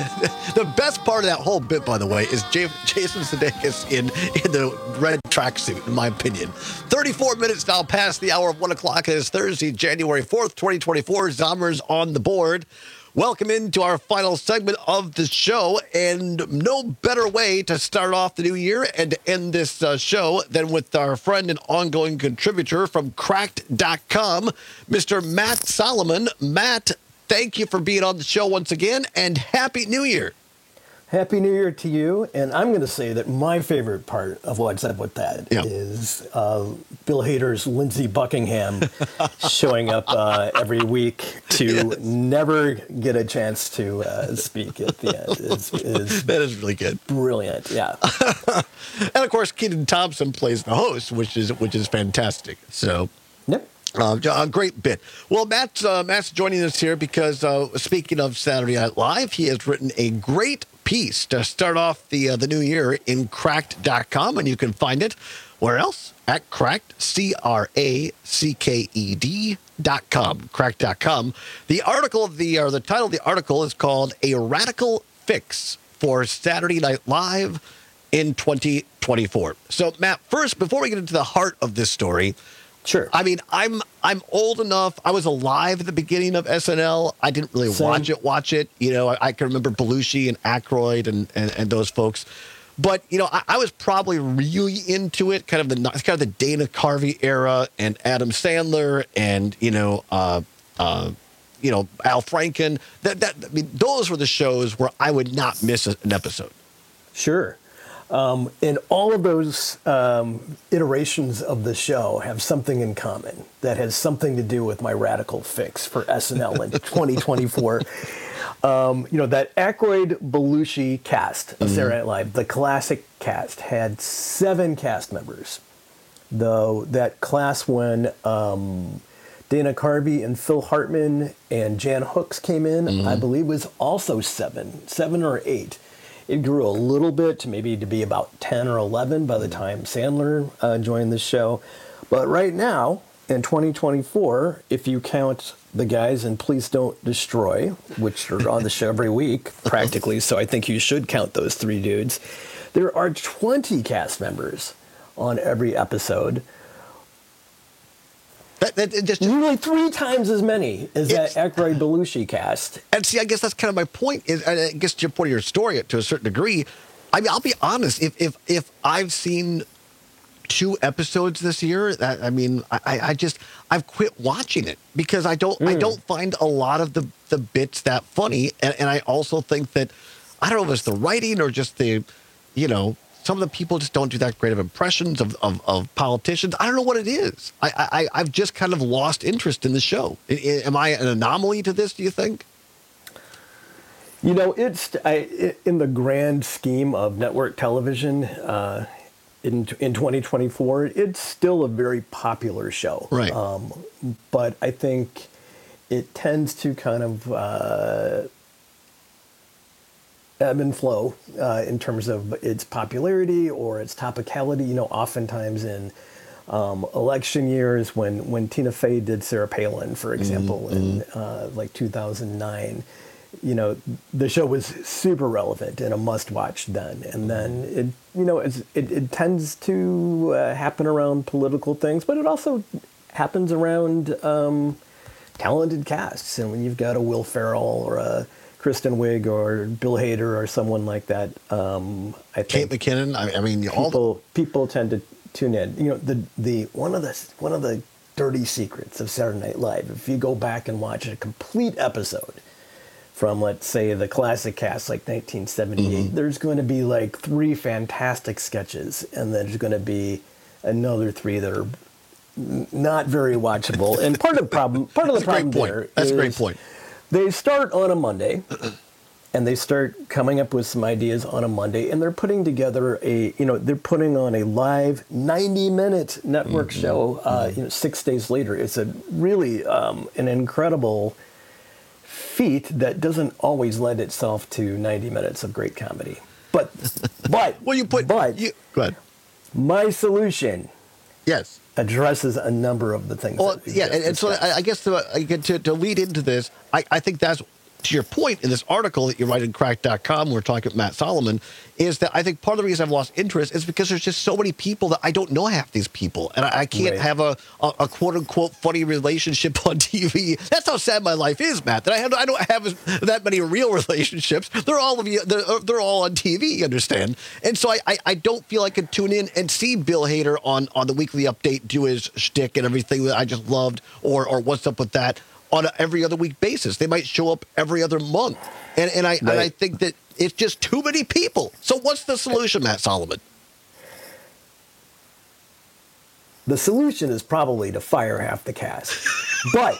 The best part of that whole bit, by the way, is J- Jason Sudeikis in, in the red tracksuit, in my opinion. thirty-four minutes now past the hour of one o'clock. It is Thursday, January fourth, twenty twenty-four. Zommers on the board. Welcome into our final segment of the show, and no better way to start off the new year and to end this uh, show than with our friend and ongoing contributor from cracked dot com, Mister Matt Solomon. Matt, thank you for being on the show once again, and Happy New Year. Happy New Year to you, and I'm going to say that my favorite part of What's Up With That yeah. is uh, Bill Hader's Lindsey Buckingham showing up uh, every week to yes. never get a chance to uh, speak at the end. Is, is that is really good. Brilliant, yeah. And of course, Keaton Thompson plays the host, which is which is fantastic. So. Yep. Uh, a great bit. Well, Matt's, uh, Matt's joining us here because, uh, speaking of Saturday Night Live, he has written a great piece to start off the uh, the new year in cracked dot com, and you can find it where else? At Cracked, C R A C K E D dot com, cracked dot com. The article of the, or the title of the article is called A Radical Fix for Saturday Night Live in twenty twenty-four. So, Matt, first, before we get into the heart of this story, sure. I mean, I'm I'm old enough. I was alive at the beginning of S N L. I didn't really Same. watch it. Watch it. You know, I, I can remember Belushi and Aykroyd and, and, and those folks. But you know, I, I was probably really into it. Kind of the kind of the Dana Carvey era and Adam Sandler and you know, uh, uh, you know, Al Franken. That that I mean, those were the shows where I would not miss a, an episode. Sure. Um, and all of those um, iterations of the show have something in common that has something to do with my radical fix for S N L in twenty twenty-four. Um, you know, that Aykroyd Belushi cast of mm-hmm. Saturday Night Live, the classic cast, had seven cast members. Though that class when um, Dana Carvey and Phil Hartman and Jan Hooks came in, mm-hmm. I believe was also seven, seven or eight. It grew a little bit to maybe to be about ten or eleven by the time Sandler uh, joined the show. But right now, in twenty twenty-four, if you count the guys in Please Don't Destroy, which are on the show every week, practically, so I think you should count those three dudes, there are twenty cast members on every episode. That, that, it just, Nearly three times as many as that Aykroyd Belushi cast. And see, I guess that's kind of my point. Is I guess to your point of your story to a certain degree. I mean, I'll be honest. If if if I've seen two episodes this year, that I mean, I, I just I've quit watching it because I don't mm. I don't find a lot of the the bits that funny, and, and I also think that I don't know if it's the writing or just the, you know. Some of the people just don't do that great of impressions of, of, of politicians. I don't know what it is. I, I, I've just kind of lost interest in the show. I, I, am I an anomaly to this, do you think? You know, it's I, in the grand scheme of network television uh, in in twenty twenty-four, it's still a very popular show. Right. Um, but I think it tends to kind of... Uh, ebb and flow uh, in terms of its popularity or its topicality. You know, oftentimes in um, election years, when when Tina Fey did Sarah Palin, for example, mm-hmm. in uh, like two thousand nine, you know, the show was super relevant and a must-watch then. And then it, you know, it's, it it tends to uh, happen around political things, but it also happens around um, talented casts. And when you've got a Will Ferrell or a Kristen Wiig or Bill Hader or someone like that, um, I think Kate McKinnon. I, I mean, people all the... people tend to tune in. You know, the the one of the one of the dirty secrets of Saturday Night Live. If you go back and watch a complete episode from, let's say, the classic cast, like nineteen seventy-eight, mm-hmm. there's going to be like three fantastic sketches, and then there's going to be another three that are not very watchable. And part of the problem, part of the problem there, that's is a great point. They start on a Monday, and they start coming up with some ideas on a Monday, and they're putting together a, you know, they're putting on a live ninety-minute network mm-hmm. show, uh, you know, six days later. It's a really um, an incredible feat that doesn't always lend itself to ninety minutes of great comedy. But, but, well, you put, but, you, go ahead. My solution Yes. addresses a number of the things. Well, that we yeah, just and, and so discussed. I, I guess to, to, to lead into this, I, I think that's, to your point in this article that you write in crack dot com, we're talking with Matt Solomon, is that I think part of the reason I've lost interest is because there's just so many people that I don't know half these people. And I, I can't Right. have a, a, a quote-unquote funny relationship on T V. That's how sad my life is, Matt, that I, have, I don't have as, that many real relationships. They're all of you. They're, they're all on T V, you understand? And so I, I, I don't feel I can tune in and see Bill Hader on, on the Weekly Update do his shtick and everything that I just loved, or, or what's up with that, on an every other week basis. They might show up every other month. And and I right. and I think that it's just too many people. So what's the solution, Matt Solomon? The solution is probably to fire half the cast. But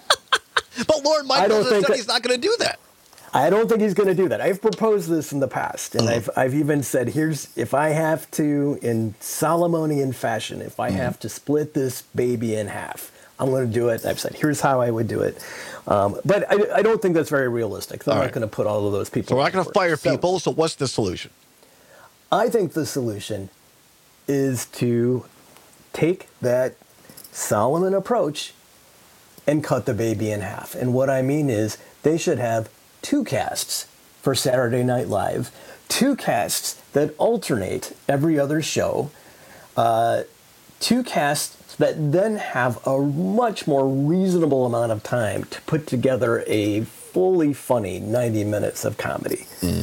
But Lorne Michaels has said he's not going to do that. I don't think he's going to do that. I've proposed this in the past, and mm-hmm. I've I've even said, here's, if I have to, in Solomonian fashion, if I mm-hmm. have to split this baby in half, I'm going to do it. I've said, here's how I would do it. Um, but I, I don't think that's very realistic. I'm all not right. going to put all of those people. So we're not going to fire so, people. So what's the solution? I think the solution is to take that Solomon approach and cut the baby in half. And what I mean is they should have two casts for Saturday Night Live, two casts that alternate every other show, uh, two casts that then have a much more reasonable amount of time to put together a fully funny ninety minutes of comedy.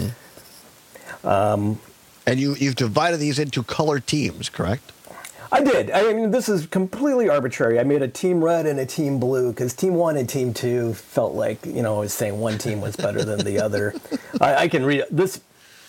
Mm-hmm. Um, and you, you've divided these into color teams, correct? I did. I mean, this is completely arbitrary. I made a team red and a team blue because team one and team two felt like, you know, I was saying one team was better than the other. I, I can read this.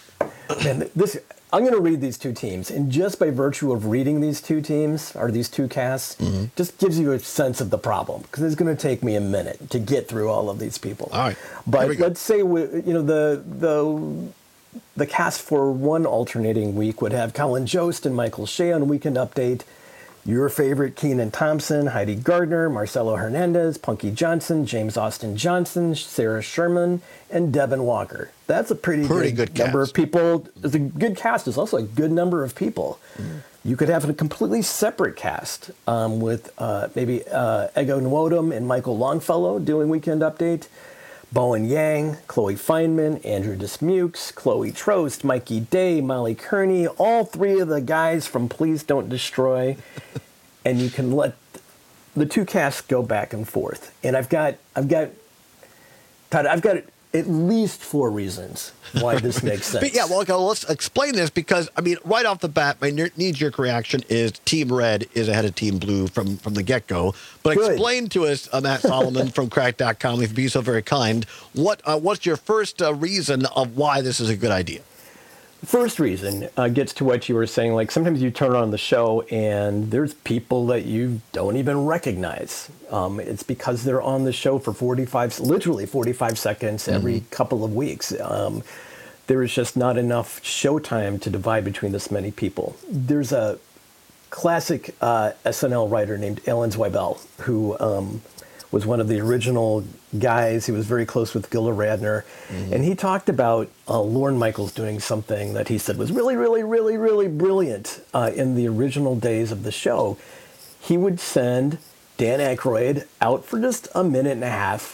Man, this. I'm going to read these two teams, and just by virtue of reading these two teams, or these two casts, mm-hmm. just gives you a sense of the problem, because it's going to take me a minute to get through all of these people. All right. But let's say, we, you know, the the the cast for one alternating week would have Colin Jost and Michael Shea on Weekend Update, your favorite Kenan Thompson, Heidi Gardner, Marcelo Hernandez, Punky Johnson, James Austin Johnson, Sarah Sherman, and Devin Walker. That's a pretty, pretty good, good number cast. of people. It's a good cast. It's also a good number of people. Mm. You could have a completely separate cast um, with uh, maybe uh, Ego Nwodum and Michael Longfellow doing Weekend Update, Bowen Yang, Chloe Feynman, Andrew Dismukes, Chloe Trost, Mikey Day, Molly Kearney, all three of the guys from Please Don't Destroy. And you can let the two casts go back and forth. And I've got, I've got, Todd, I've got at least four reasons why this makes sense. But yeah, well, okay, let's explain this, because, I mean, right off the bat, my knee-jerk reaction is Team Red is ahead of Team Blue from, from the get-go. But Good. Explain to us, uh, Matt Solomon from crack dot com, if you'd be so very kind, what uh, what's your first uh, reason of why this is a good idea? First reason uh, gets to what you were saying. Like, sometimes you turn on the show and there's people that you don't even recognize. Um, it's because they're on the show for forty-five, literally forty-five seconds every mm-hmm. couple of weeks. Um, there is just not enough showtime to divide between this many people. There's a classic uh, S N L writer named Alan Zweibel who um, was one of the original guys. He was very close with Gilda Radner. Mm-hmm. And he talked about uh, Lorne Michaels doing something that he said was really, really, really, really brilliant uh, in the original days of the show. He would send Dan Aykroyd out for just a minute and a half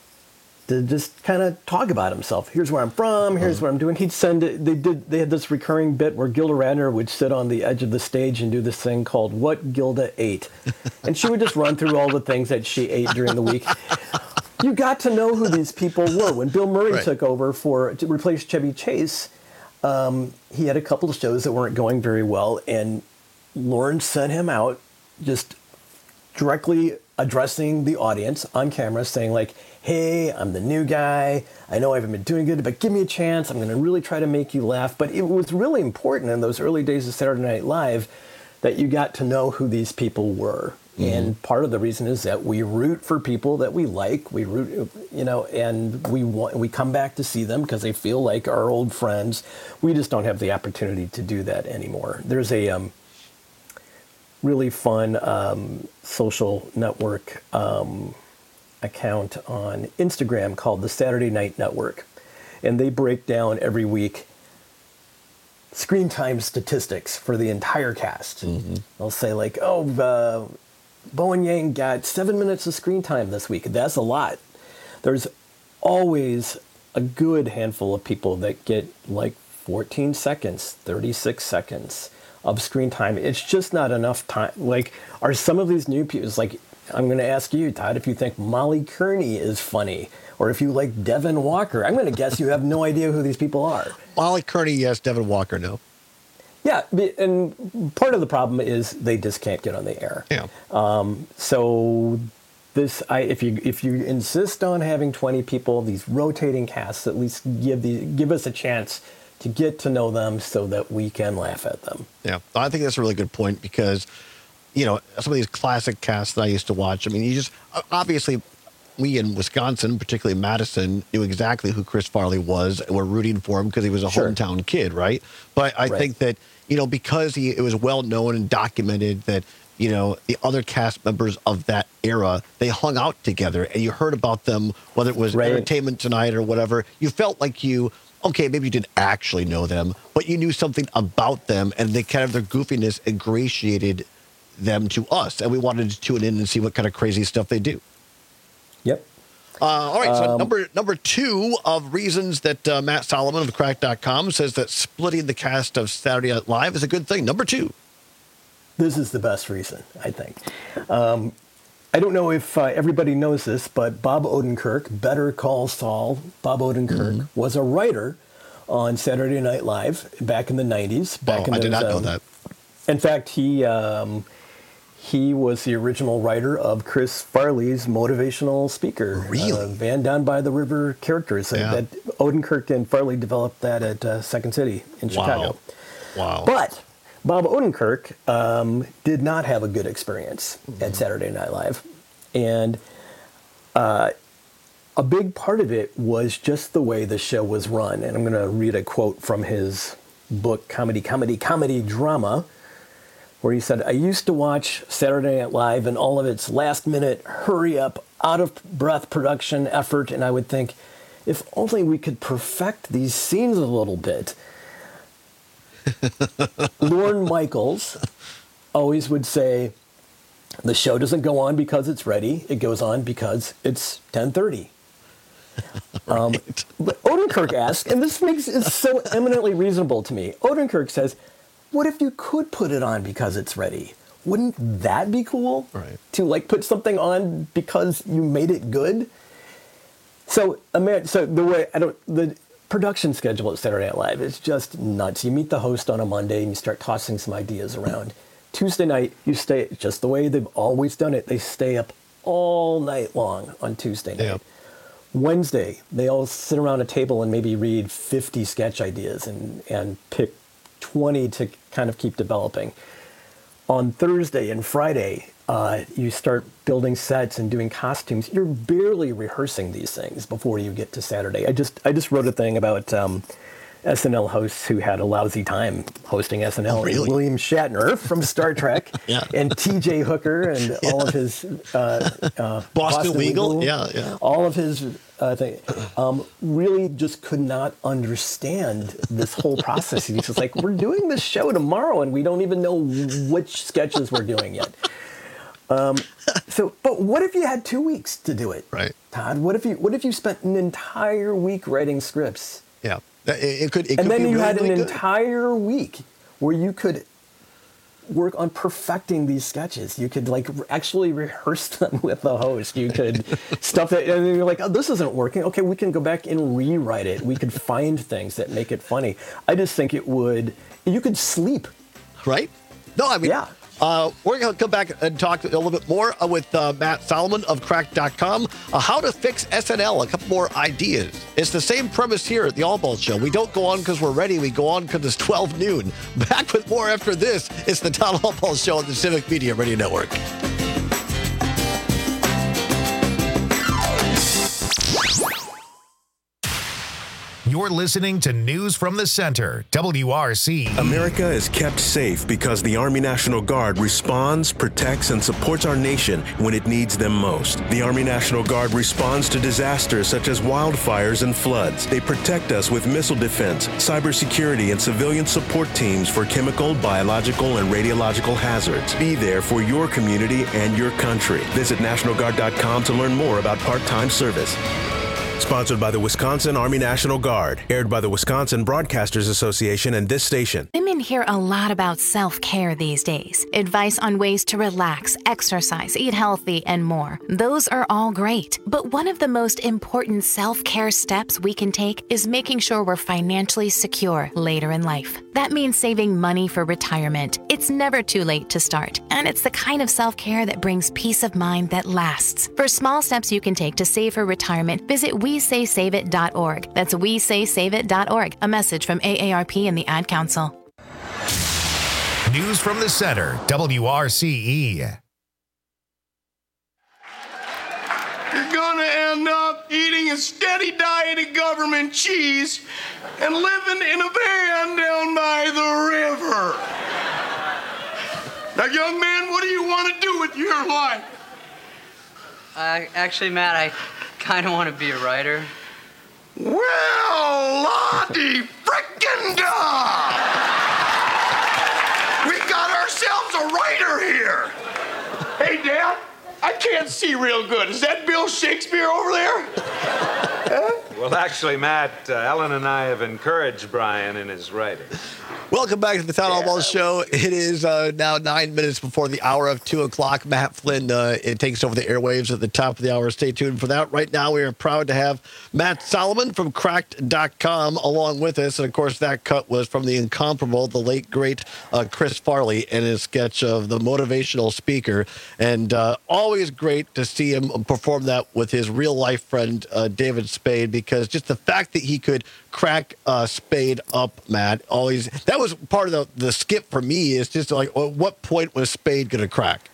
to just kind of talk about himself. Here's where I'm from. Here's mm-hmm. what I'm doing. He'd send it. They did. They had this recurring bit where Gilda Radner would sit on the edge of the stage and do this thing called "What Gilda Ate," and she would just run through all the things that she ate during the week. You got to know who these people were. When Bill Murray right. took over for to replace Chevy Chase, um, he had a couple of shows that weren't going very well, and Lorne sent him out just directly addressing the audience on camera, saying like, hey, I'm the new guy. I know I haven't been doing good, but give me a chance. I'm going to really try to make you laugh. But it was really important in those early days of Saturday Night Live that you got to know who these people were. Mm-hmm. And part of the reason is that we root for people that we like. We root, you know, and we want, we come back to see them because they feel like our old friends. We just don't have the opportunity to do that anymore. There's a um, really fun um, social network um, account on Instagram called the Saturday Night Network. And they break down every week screen time statistics for the entire cast. Mm-hmm. They'll say like, oh, uh, Bowen Yang got seven minutes of screen time this week. That's a lot. There's always a good handful of people that get like fourteen seconds, thirty-six seconds of screen time. It's just not enough time. Like, are some of these new people, it's like, I'm going to ask you, Todd, if you think Molly Kearney is funny, or if you like Devin Walker. I'm going to guess you have no idea who these people are. Molly Kearney, yes. Devin Walker, no. Yeah, and part of the problem is they just can't get on the air. Yeah. Um, so this, I, if you if you insist on having twenty people, these rotating casts, at least give the give us a chance to get to know them so that we can laugh at them. Yeah, I think that's a really good point because, you know, some of these classic casts that I used to watch, I mean, you just, obviously, we in Wisconsin, particularly Madison, knew exactly who Chris Farley was, and we're rooting for him because he was a sure. hometown kid, right? But I right. think that, you know, because he, it was well known and documented that, you know, the other cast members of that era, they hung out together, and you heard about them, whether it was right. Entertainment Tonight or whatever. You felt like you, okay, maybe you didn't actually know them, but you knew something about them, and they kind of, their goofiness ingratiated them to us, and we wanted to tune in and see what kind of crazy stuff they do. Yep. Uh, all right, so Um, number number two of reasons that uh, Matt Solomon of Cracked dot com says that splitting the cast of Saturday Night Live is a good thing. Number two. This is the best reason, I think. Um, I don't know if uh, everybody knows this, but Bob Odenkirk, Better Call Saul, Bob Odenkirk, mm-hmm. was a writer on Saturday Night Live back in the nineties. Back oh, in I those, did not um, know that. In fact, he um, he was the original writer of Chris Farley's motivational speaker. Really? Uh, Van Down by the River characters. Yeah. That Odenkirk and Farley developed that at uh, Second City in Wow. Chicago. Wow. But Bob Odenkirk um, did not have a good experience mm-hmm. at Saturday Night Live. And uh, a big part of it was just the way the show was run. And I'm going to read a quote from his book, Comedy, Comedy, Comedy Drama, where he said, I used to watch Saturday Night Live and all of its last-minute, hurry-up, out-of-breath production effort, and I would think, if only we could perfect these scenes a little bit. Lorne Michaels always would say, the show doesn't go on because it's ready. It goes on because it's ten thirty. Right. Um, but Odenkirk asks, and this makes it so eminently reasonable to me. Odenkirk says, what if you could put it on because it's ready? Wouldn't that be cool? Right. To like put something on because you made it good? So, Amer- so the way, I don't, the production schedule at Saturday Night Live is just nuts. You meet the host on a Monday and you start tossing some ideas around. Tuesday night, you stay, just the way they've always done it, they stay up all night long on Tuesday night. Yep. Wednesday, they all sit around a table and maybe read fifty sketch ideas and, and pick twenty to kind of keep developing. On Thursday and Friday, uh, you start building sets and doing costumes. You're barely rehearsing these things before you get to Saturday. I just I just wrote a thing about um, S N L hosts who had a lousy time hosting S N L. Oh, really? William Shatner from Star Trek yeah. and T J Hooker and yeah. all of his uh, uh, Boston, Boston Legal, Legal, yeah, yeah, all of his uh, thing, um, really just could not understand this whole process. He's just like, we're doing this show tomorrow and we don't even know which sketches we're doing yet. Um, so, but what if you had two weeks to do it, right, Todd? What if you what if you spent an entire week writing scripts? Yeah. It could, it and could then be you really, had an really good. entire week where you could work on perfecting these sketches. You could like actually rehearse them with the host. You could stuff that, and then you're like, oh, this isn't working. Okay, we can go back and rewrite it. We could find things that make it funny. I just think it would, you could sleep. Right? No, I mean, yeah. Uh, we're going to come back and talk a little bit more uh, with uh, Matt Solomon of Cracked dot com. Uh, how to fix S N L, a couple more ideas. It's the same premise here at the All Ball Show. We don't go on because we're ready. We go on because it's twelve noon. Back with more after this. It's the Todd All Ball Show on the Civic Media Radio Network. You're listening to News from the Center, W R C. America is kept safe because the Army National Guard responds, protects, and supports our nation when it needs them most. The Army National Guard responds to disasters such as wildfires and floods. They protect us with missile defense, cybersecurity, and civilian support teams for chemical, biological, and radiological hazards. Be there for your community and your country. Visit National Guard dot com to learn more about part-time service. Sponsored by the Wisconsin Army National Guard. Aired by the Wisconsin Broadcasters Association and this station. Women hear a lot about self-care these days. Advice on ways to relax, exercise, eat healthy, and more. Those are all great. But one of the most important self-care steps we can take is making sure we're financially secure later in life. That means saving money for retirement. It's never too late to start. And it's the kind of self-care that brings peace of mind that lasts. For small steps you can take to save for retirement, visit we say save it dot org. That's we say save it dot org. A message from A A R P and the Ad Council. News from the Center, W R C E. You're gonna end up eating a steady diet of government cheese and living in a van down by the river. Now, young man, what do you want to do with your life? Uh, actually, Matt, I kind of want to be a writer. Well, Lottie frickin' da! We got ourselves a writer here. Hey, Dad, I can't see real good. Is that Bill Shakespeare over there? Huh? Well, actually, Matt, uh, Ellen and I have encouraged Brian in his writing. Welcome back to the Town Hall Ball Show. It is uh, now nine minutes before the hour of two o'clock. Matt Flynn, uh, it takes over the airwaves at the top of the hour. Stay tuned for that. Right now, we are proud to have Matt Solomon from Cracked dot com along with us. And, of course, that cut was from the incomparable, the late, great uh, Chris Farley and his sketch of the motivational speaker. And uh, always great to see him perform that with his real-life friend, uh, David Spade, because just the fact that he could crack uh, Spade up, Matt, always that was part of the, the skip for me. Is just like, well, what point was Spade going to crack?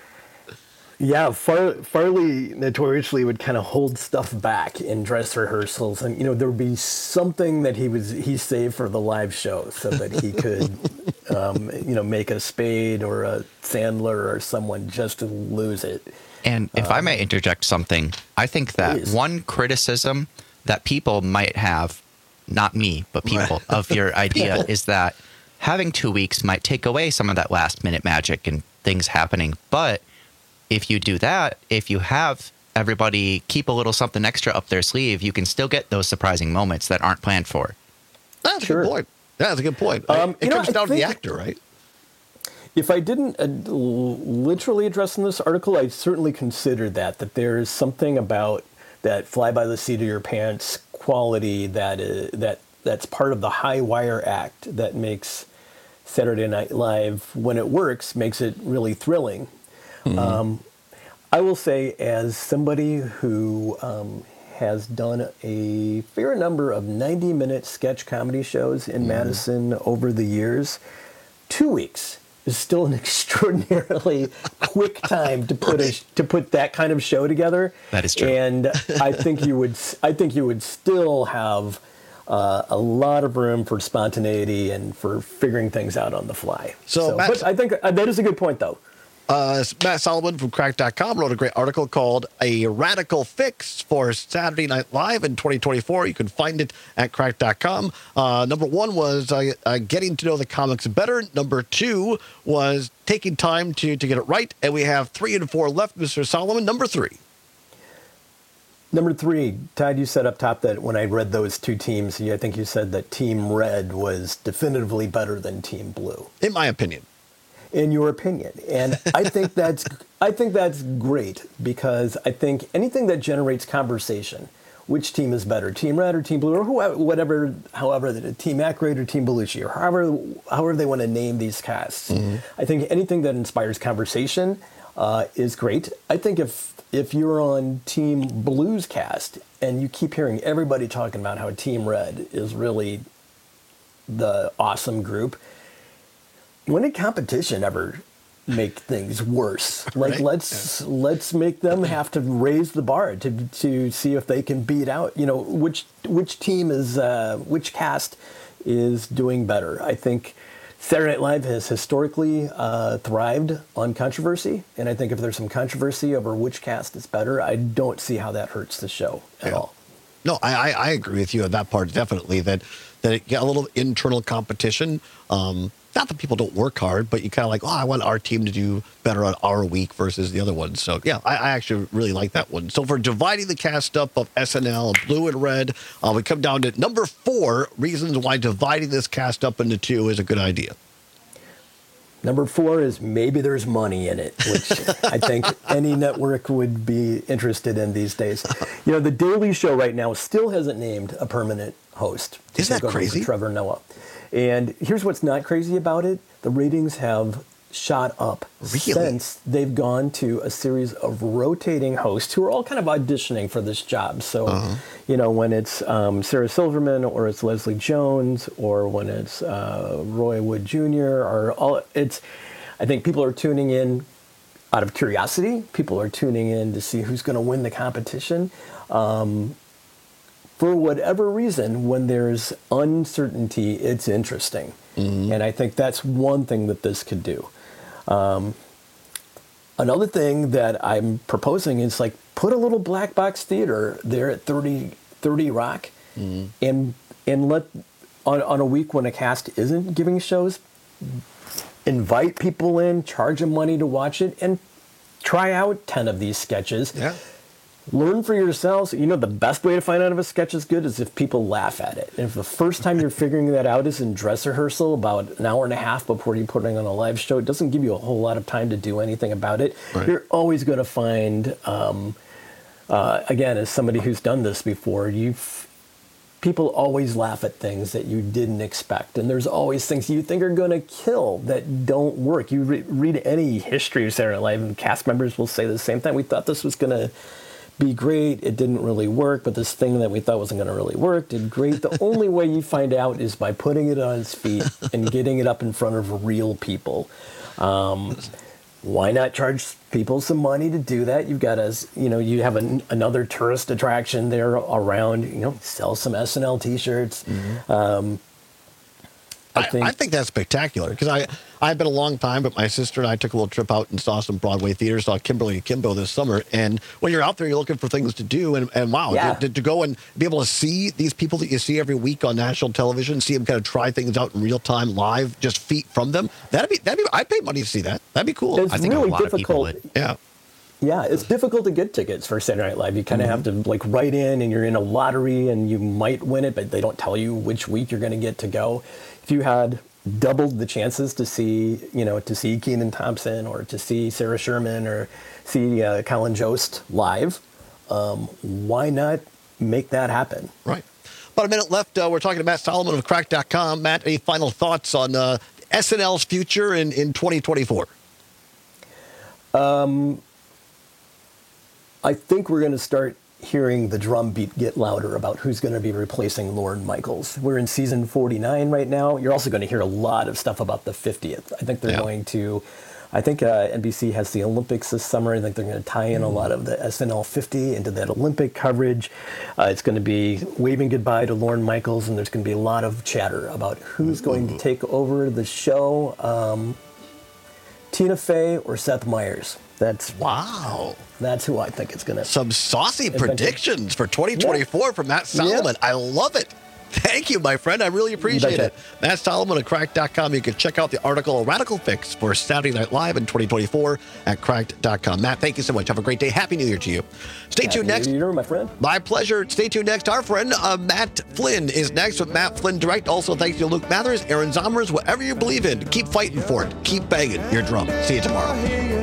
Yeah, Far, Farley notoriously would kind of hold stuff back in dress rehearsals, and you know there would be something that he was he saved for the live show so that he could, um, you know, make a Spade or a Sandler or someone just to lose it. And if um, I may interject something, I think that please. One criticism that people might have, not me, but people, of your idea is that having two weeks might take away some of that last minute magic and things happening. But if you do that, if you have everybody keep a little something extra up their sleeve, you can still get those surprising moments that aren't planned for. That's sure. a good point. That's a good point. Um, it comes know, down to the actor, right? If I didn't uh, literally address in this article, I certainly considered that, that there is something about that fly by the seat of your pants quality that is, that that's part of the high wire act that makes Saturday Night Live, when it works, makes it really thrilling. Mm-hmm. Um, I will say, as somebody who um, has done a fair number of ninety-minute sketch comedy shows in mm-hmm. Madison over the years, two weeks is still an extraordinarily quick time to put a, to put that kind of show together. That is true. And I think you would I think you would still have uh, a lot of room for spontaneity and for figuring things out on the fly. So, so Matt, but I think uh, that is a good point, though. Uh, Matt Solomon from Cracked dot com wrote a great article called A Radical Fix for Saturday Night Live in twenty twenty-four. You can find it at Cracked dot com. Uh, number one was uh, uh, getting to know the comics better. Number two was taking time to, to get it right. And we have three and four left, Mister Solomon. Number three. Number three, Todd, you said up top that when I read those two teams, I think you said that Team Red was definitively better than Team Blue. In my opinion. In your opinion. And I think that's I think that's great, because I think anything that generates conversation, which team is better, Team Red or Team Blue, or whoever, whatever, however, Team Aykroyd or Team Belushi, or however, however they want to name these casts. Mm-hmm. I think anything that inspires conversation uh, is great. I think if if you're on Team Blue's cast and you keep hearing everybody talking about how Team Red is really the awesome group, when did competition ever make things worse. Like Right. let's let's make them have to raise the bar to to see if they can beat out. You know, which which team is uh, which cast is doing better. I think Saturday Night Live has historically uh, thrived on controversy, and I think if there's some controversy over which cast is better, I don't see how that hurts the show at Yeah. all. No, I, I, I agree with you on that part, definitely, that, that it get a little internal competition. Um, not that people don't work hard, but you kind of like, oh, I want our team to do better on our week versus the other one. So, yeah, I, I actually really like that one. So for dividing the cast up of S N L, blue and red, uh, we come down to number four, reasons why dividing this cast up into two is a good idea. Number four is maybe there's money in it, which I think any network would be interested in these days. You know, The Daily Show right now still hasn't named a permanent host. to Isn't take that over for crazy? Trevor Noah. And here's what's not crazy about it. The ratings have shot up Really? since they've gone to a series of rotating hosts who are all kind of auditioning for this job. So, Uh-huh. you know, when it's um, Sarah Silverman or it's Leslie Jones or when it's uh, Roy Wood Junior or all, it's, I think people are tuning in out of curiosity. People are tuning in to see who's going to win the competition. Um, for whatever reason, when there's uncertainty, it's interesting. Mm-hmm. And I think that's one thing that this could do. Um, another thing that I'm proposing is like put a little black box theater there at thirty, thirty Rock Mm-hmm. and and let on, on a week when a cast isn't giving shows, invite people in, charge them money to watch it, and try out ten of these sketches. Yeah. Learn for yourselves. You know, the best way to find out if a sketch is good is if people laugh at it. And if the first time you're figuring that out is in dress rehearsal about an hour and a half before you're putting on a live show, it doesn't give you a whole lot of time to do anything about it. Right. You're always going to find, um, uh, again, as somebody who's done this before, you've people always laugh at things that you didn't expect. And there's always things you think are going to kill that don't work. You re- read any history of Saturday Night Live, and cast members will say the same thing. We thought this was going to be great. It didn't really work, but this thing that we thought wasn't going to really work did great. The only way you find out is by putting it on its feet and getting it up in front of real people. Um, why not charge people some money to do that? You've got a, you know, you have an, another tourist attraction there around, you know, sell some S N L t-shirts. Mm-hmm. Um, I think, I, I think that's spectacular because I I've been a long time, but my sister and I took a little trip out and saw some Broadway theaters, saw Kimberly and Kimbo this summer. And when you're out there, you're looking for things to do, and, and wow, Yeah. to, to go and be able to see these people that you see every week on national television, see them kind of try things out in real time, live, just feet from them. That'd be that'd be. I'd pay money to see that. That'd be cool. It's I think really a lot of people difficult. would. Yeah. Yeah, it's difficult to get tickets for Saturday Night Live. You kind of have to like write in, and you're in a lottery, and you might win it, but they don't tell you which week you're going to get to go. If you had doubled the chances to see, you know, to see Kenan Thompson or to see Sarah Sherman or see uh, Colin Jost live, um, why not make that happen? Right. About a minute left. Uh, we're talking to Matt Solomon of cracked dot com. Matt, any final thoughts on uh, S N L's future in, in twenty twenty-four? Um, I think we're going to start hearing the drumbeat get louder about who's going to be replacing Lorne Michaels. We're in season forty-nine right now. You're also going to hear a lot of stuff about the fiftieth. I think they're Yeah. going to, I think uh, N B C has the Olympics this summer. I think they're going to tie in a lot of the S N L fifty into that Olympic coverage. Uh, it's going to be waving goodbye to Lorne Michaels, and there's going to be a lot of chatter about who's going to take over the show. Um, Tina Fey or Seth Meyers. That's wow. That's who I think it's going to. Some saucy Invented. predictions for twenty twenty-four Yeah. from Matt Solomon. Yeah. I love it. Thank you, my friend. I really appreciate betcha. it. Matt Solomon at cracked dot com. You can check out the article Radical Fix for Saturday Night Live in twenty twenty-four at cracked dot com. Matt, thank you so much. Have a great day. Happy New Year to you. Stay Happy tuned next. New Year, my friend. My pleasure. Stay tuned next. Our friend uh, Matt Flynn is next with Matt Flynn Direct. Also, thanks to Luke Mathers, Aaron Zomers, whatever you believe in. Keep fighting for it. Keep banging your drum. See you tomorrow.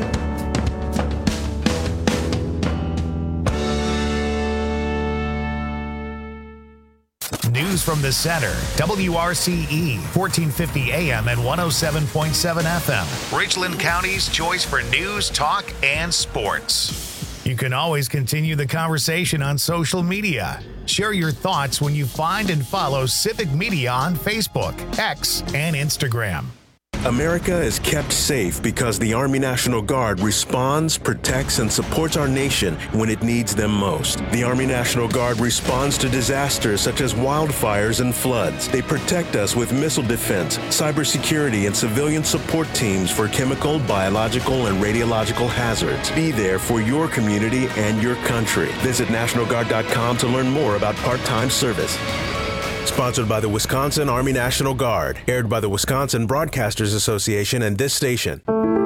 News from the center. W R C E, fourteen fifty A M and one oh seven point seven F M. Richland County's choice for news, talk, and sports. You can always continue the conversation on social media. Share your thoughts when you find and follow Civic Media on Facebook, X, and Instagram. America is kept safe because the Army National Guard responds, protects, and supports our nation when it needs them most. The Army National Guard responds to disasters such as wildfires and floods. They protect us with missile defense, cybersecurity, and civilian support teams for chemical, biological, and radiological hazards. Be there for your community and your country. Visit National Guard dot com to learn more about part-time service. Sponsored by the Wisconsin Army National Guard. Aired by the Wisconsin Broadcasters Association and this station.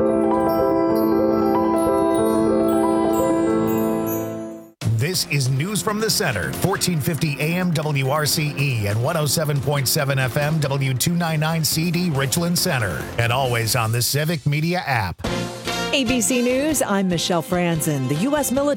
This is News from the Center, fourteen fifty A M W R C E and one oh seven point seven F M W two ninety-nine C D Richland Center. And always on the Civic Media app. A B C News, I'm Michelle Franzen. The U S military